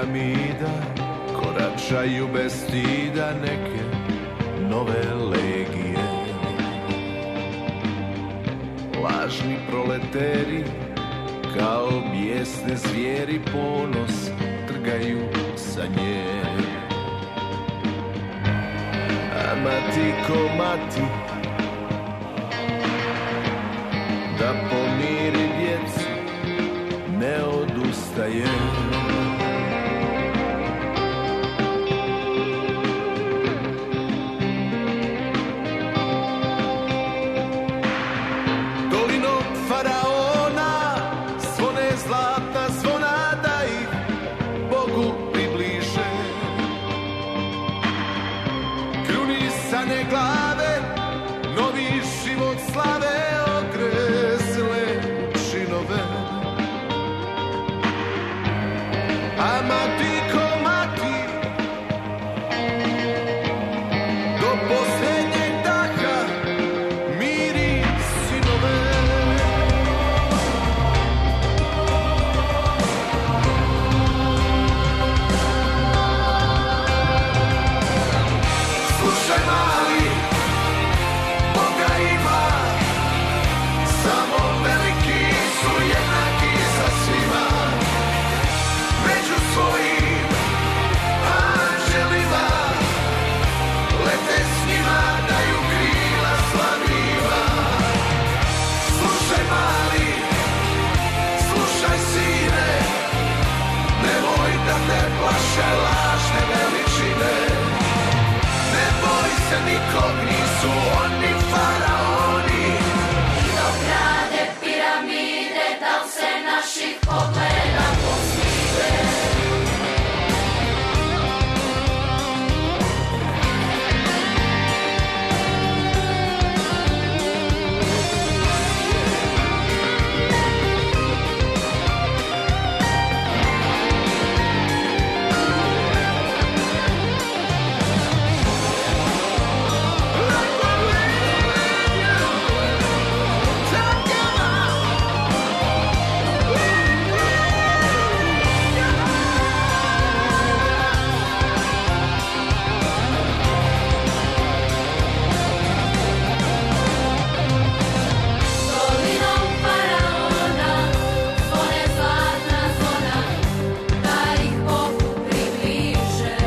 piramida koračaju bez stida neke nove legije. Lažni proleteri kao bijesne zvijeri ponos trgaju sa nje. A mati ko mati da pomiri djecu ne odustaje. Dolinom faraona zvone zlatna zvona da ih Bogu približe. Krunisane glave novi život slave okresle činove. A mati ko mati do posljednjeg daha miri sinove. Slušaj mali, Boga ima, samo veliki su jednaki za svima. Među svojim anđelima lete s njima, daju krila slavima. Slušaj mali, slušaj sine, nemoj da te plaše lažne veličine. Ne boj se nikog, nisu oni faraoni. Dok rade piramide, da li se naših pogleda posvide? Dolinom faraona zvone zlatna zvona da ih Bogu približe.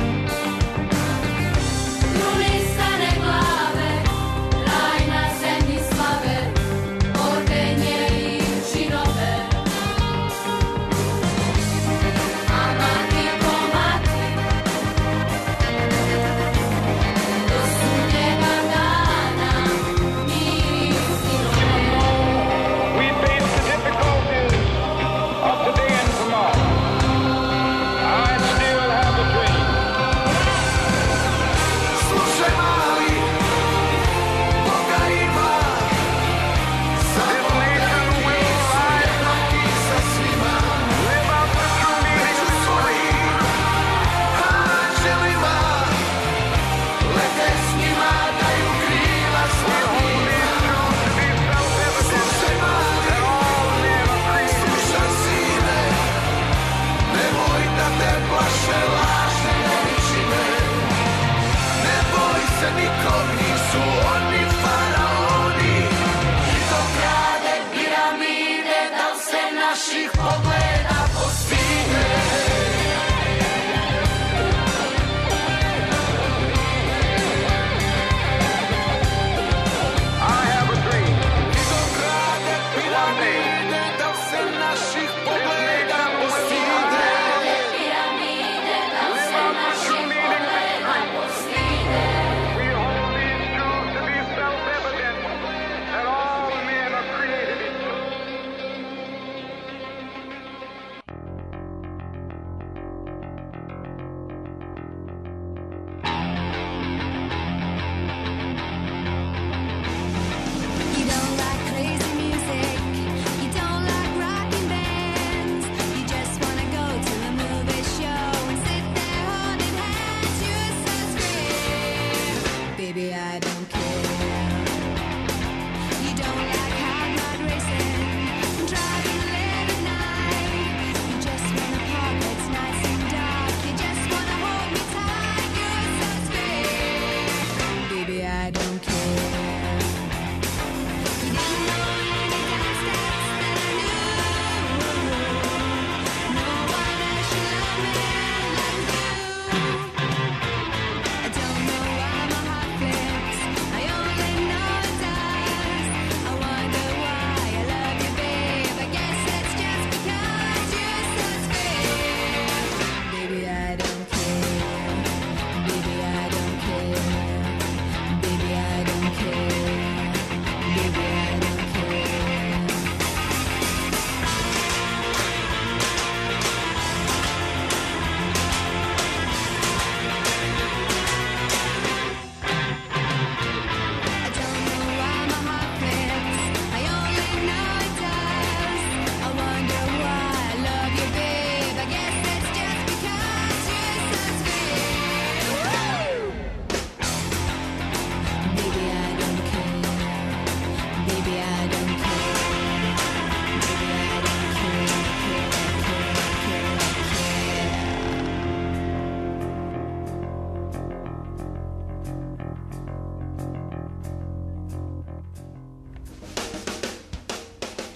Krunisane glave, raj na zemlji slave, ordenje i činove. A mati ko mati do sudnjega dana miri sinove. We face the difficulties of today and tomorrow. I still have a dream. Slušaj mali, Boga ima, samo veliki su jednaki za svima. Među svojim anđelima lete s njima, daju krila slavima. Slušaj mali, slušaj sine, nemoj da te plaše lažne veličine. Ne boj se nikog, nisu oni faraoni. I dok rade piramide, da li se naših pogleda postide? I have a dream. I dok rade piramide, da li se naših pogleda postide? Piramide, da li se naših pogleda postide? We hold these truths to be self-evident, that all men are created equal.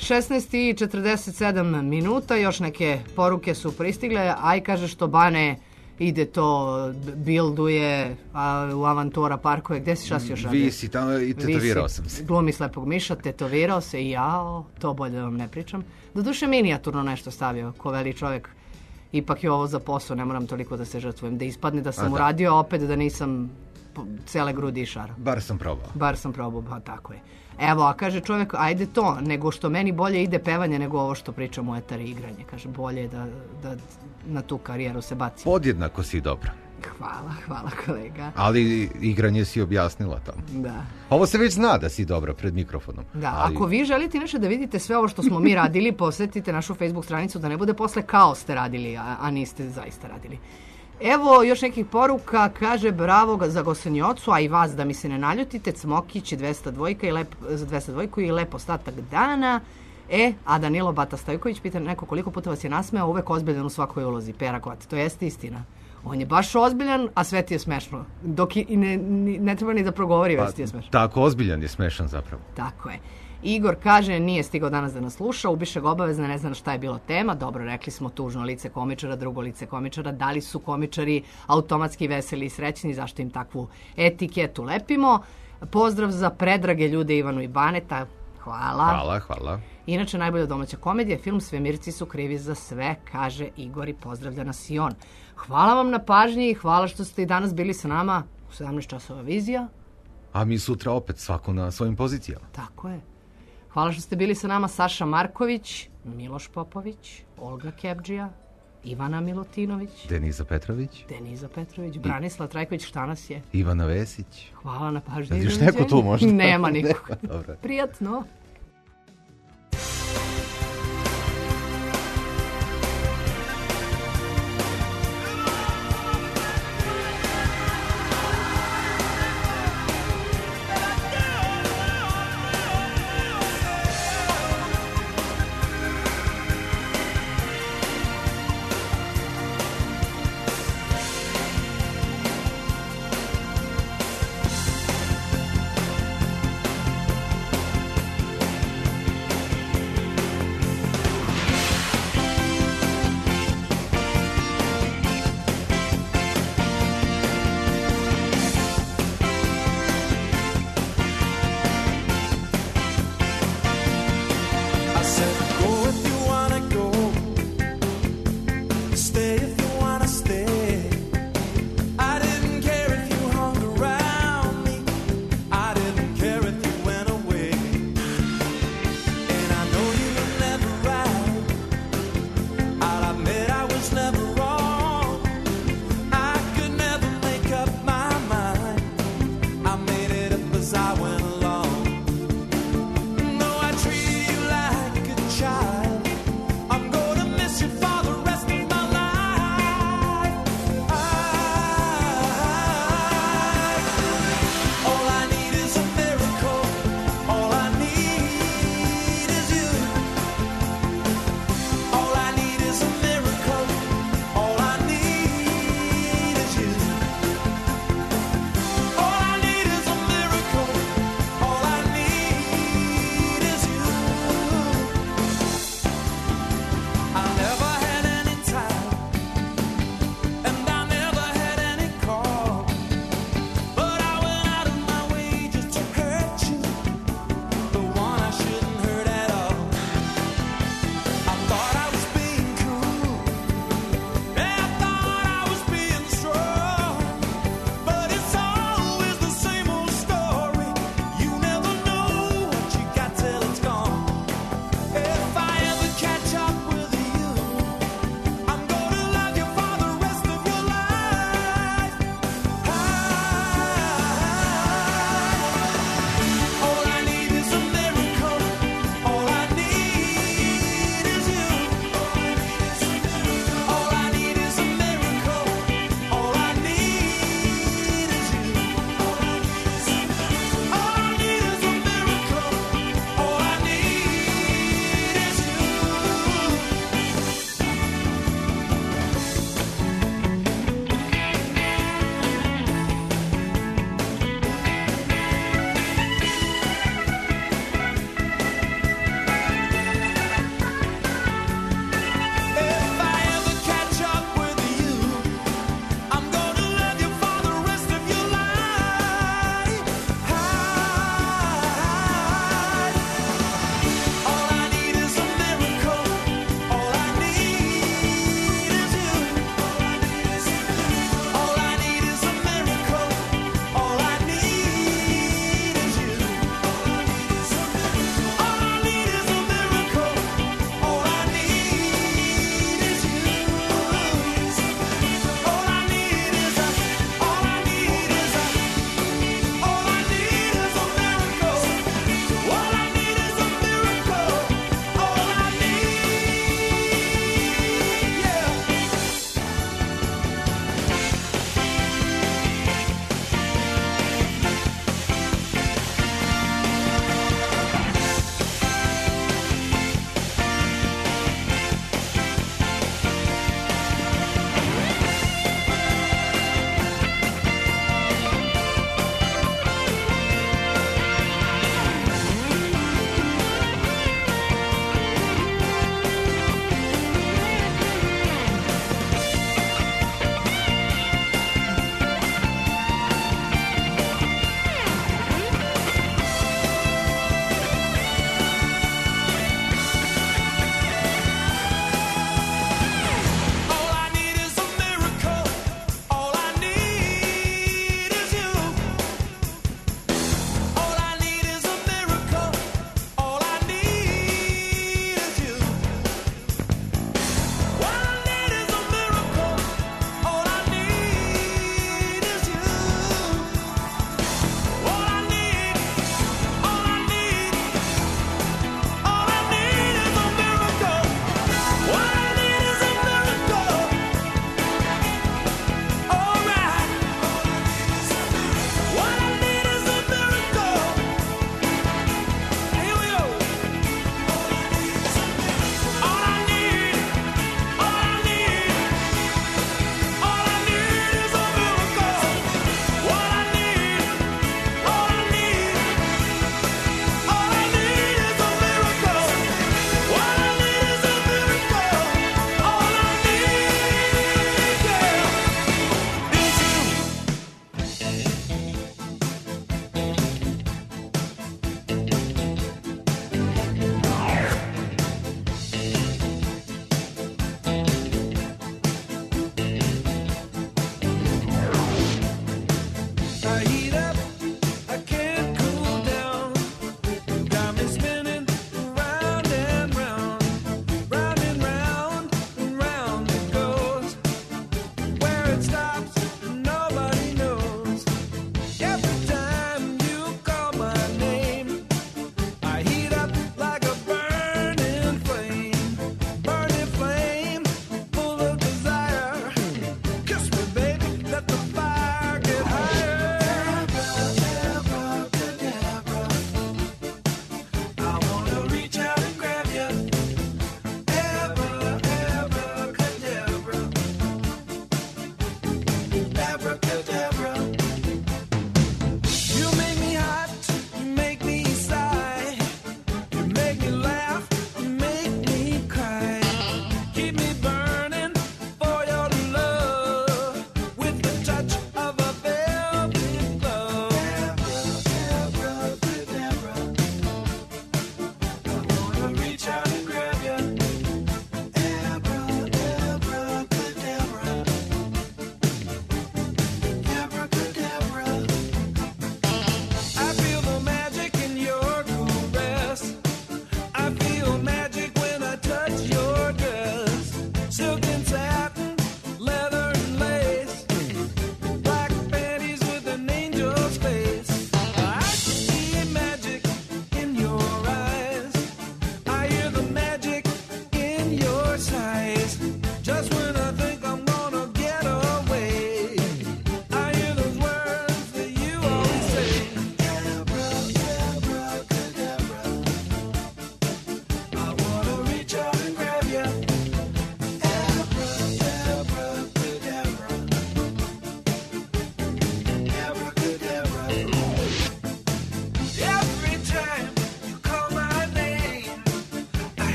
šesnaest i četrdeset sedam minuta, još neke poruke su pristigle. Aj, kaže što Bane ide to, bilduje a, u Avantura parkove. Gde si, šta si još radio? Visi tamo i tetovirao sam se. Glumi slepog miša, tetovirao se i jao, to bolje da vam ne pričam. Doduše minijaturno nešto stavio, ko veli čovjek. Ipak je ovo za posao, ne moram toliko da se žrtvujem. Da ispadne da sam A, da. uradio, opet da nisam cele grudi išara. Bar sam probao. Bar sam probao, pa tako je. Evo, a kaže čovjek, ajde to, nego što meni bolje ide pevanje nego ovo što pričam u etari igranje. Kaže, bolje je da, da na tu karijeru se baci. Podjednako si dobra. Hvala, hvala kolega. Ali igranje si objasnila tamo. Da. Ovo se već zna da si dobra pred mikrofonom. Da, ali... ako vi želite inače da vidite sve ovo što smo mi radili, posjetite našu Facebook stranicu da ne bude posle kao ste radili, a, a niste zaista radili. Evo još nekih poruka, kaže bravo za Gosenjocu, a i vas da mi se ne naljutite, Cmokić dvesta dva i lep, za dvesta dva i lep ostatak dana. E, a Danilo Bata Stojković pita neko koliko puta vas je nasmeo, uvek ozbiljan u svakoj ulozi, Pera Kot, to jeste istina. On je baš ozbiljan, a sve ti je smešno. Dok i ne, ne, ne treba ni da progovori, pa, već ti je smešno. Tako, ozbiljan je smešan zapravo. Tako je. Igor kaže, nije stigao danas da nas sluša, ubiše ga obavezno, ne znam šta je bilo tema. Dobro, rekli smo tužno lice komičara, drugo lice komičara. Da li su komičari automatski veseli i srećni, zašto im takvu etiketu lepimo? Pozdrav za predrage ljude Ivanu i Baneta. Hvala. Hvala, hvala. Inače, najbolja domaća komedija, film Svemirci su krivi za sve, kaže Igor i pozdravlja nas i on. Hvala vam na pažnji i hvala što ste i danas bili sa nama u sedamnaest časova vizija. A mi sutra opet svako na svojim pozicijama. Tako je. Hvala što ste bili sa nama Saša Marković, Miloš Popović, Olga Kebdžija, Ivana Milutinović, Deniza Petrović, Deniza Petrović, Branislav Trajković, šta nas je? Ivana Vesić. Hvala na pažnji. Još neko tu možda? Nema nikog. Dobro. Prijatno.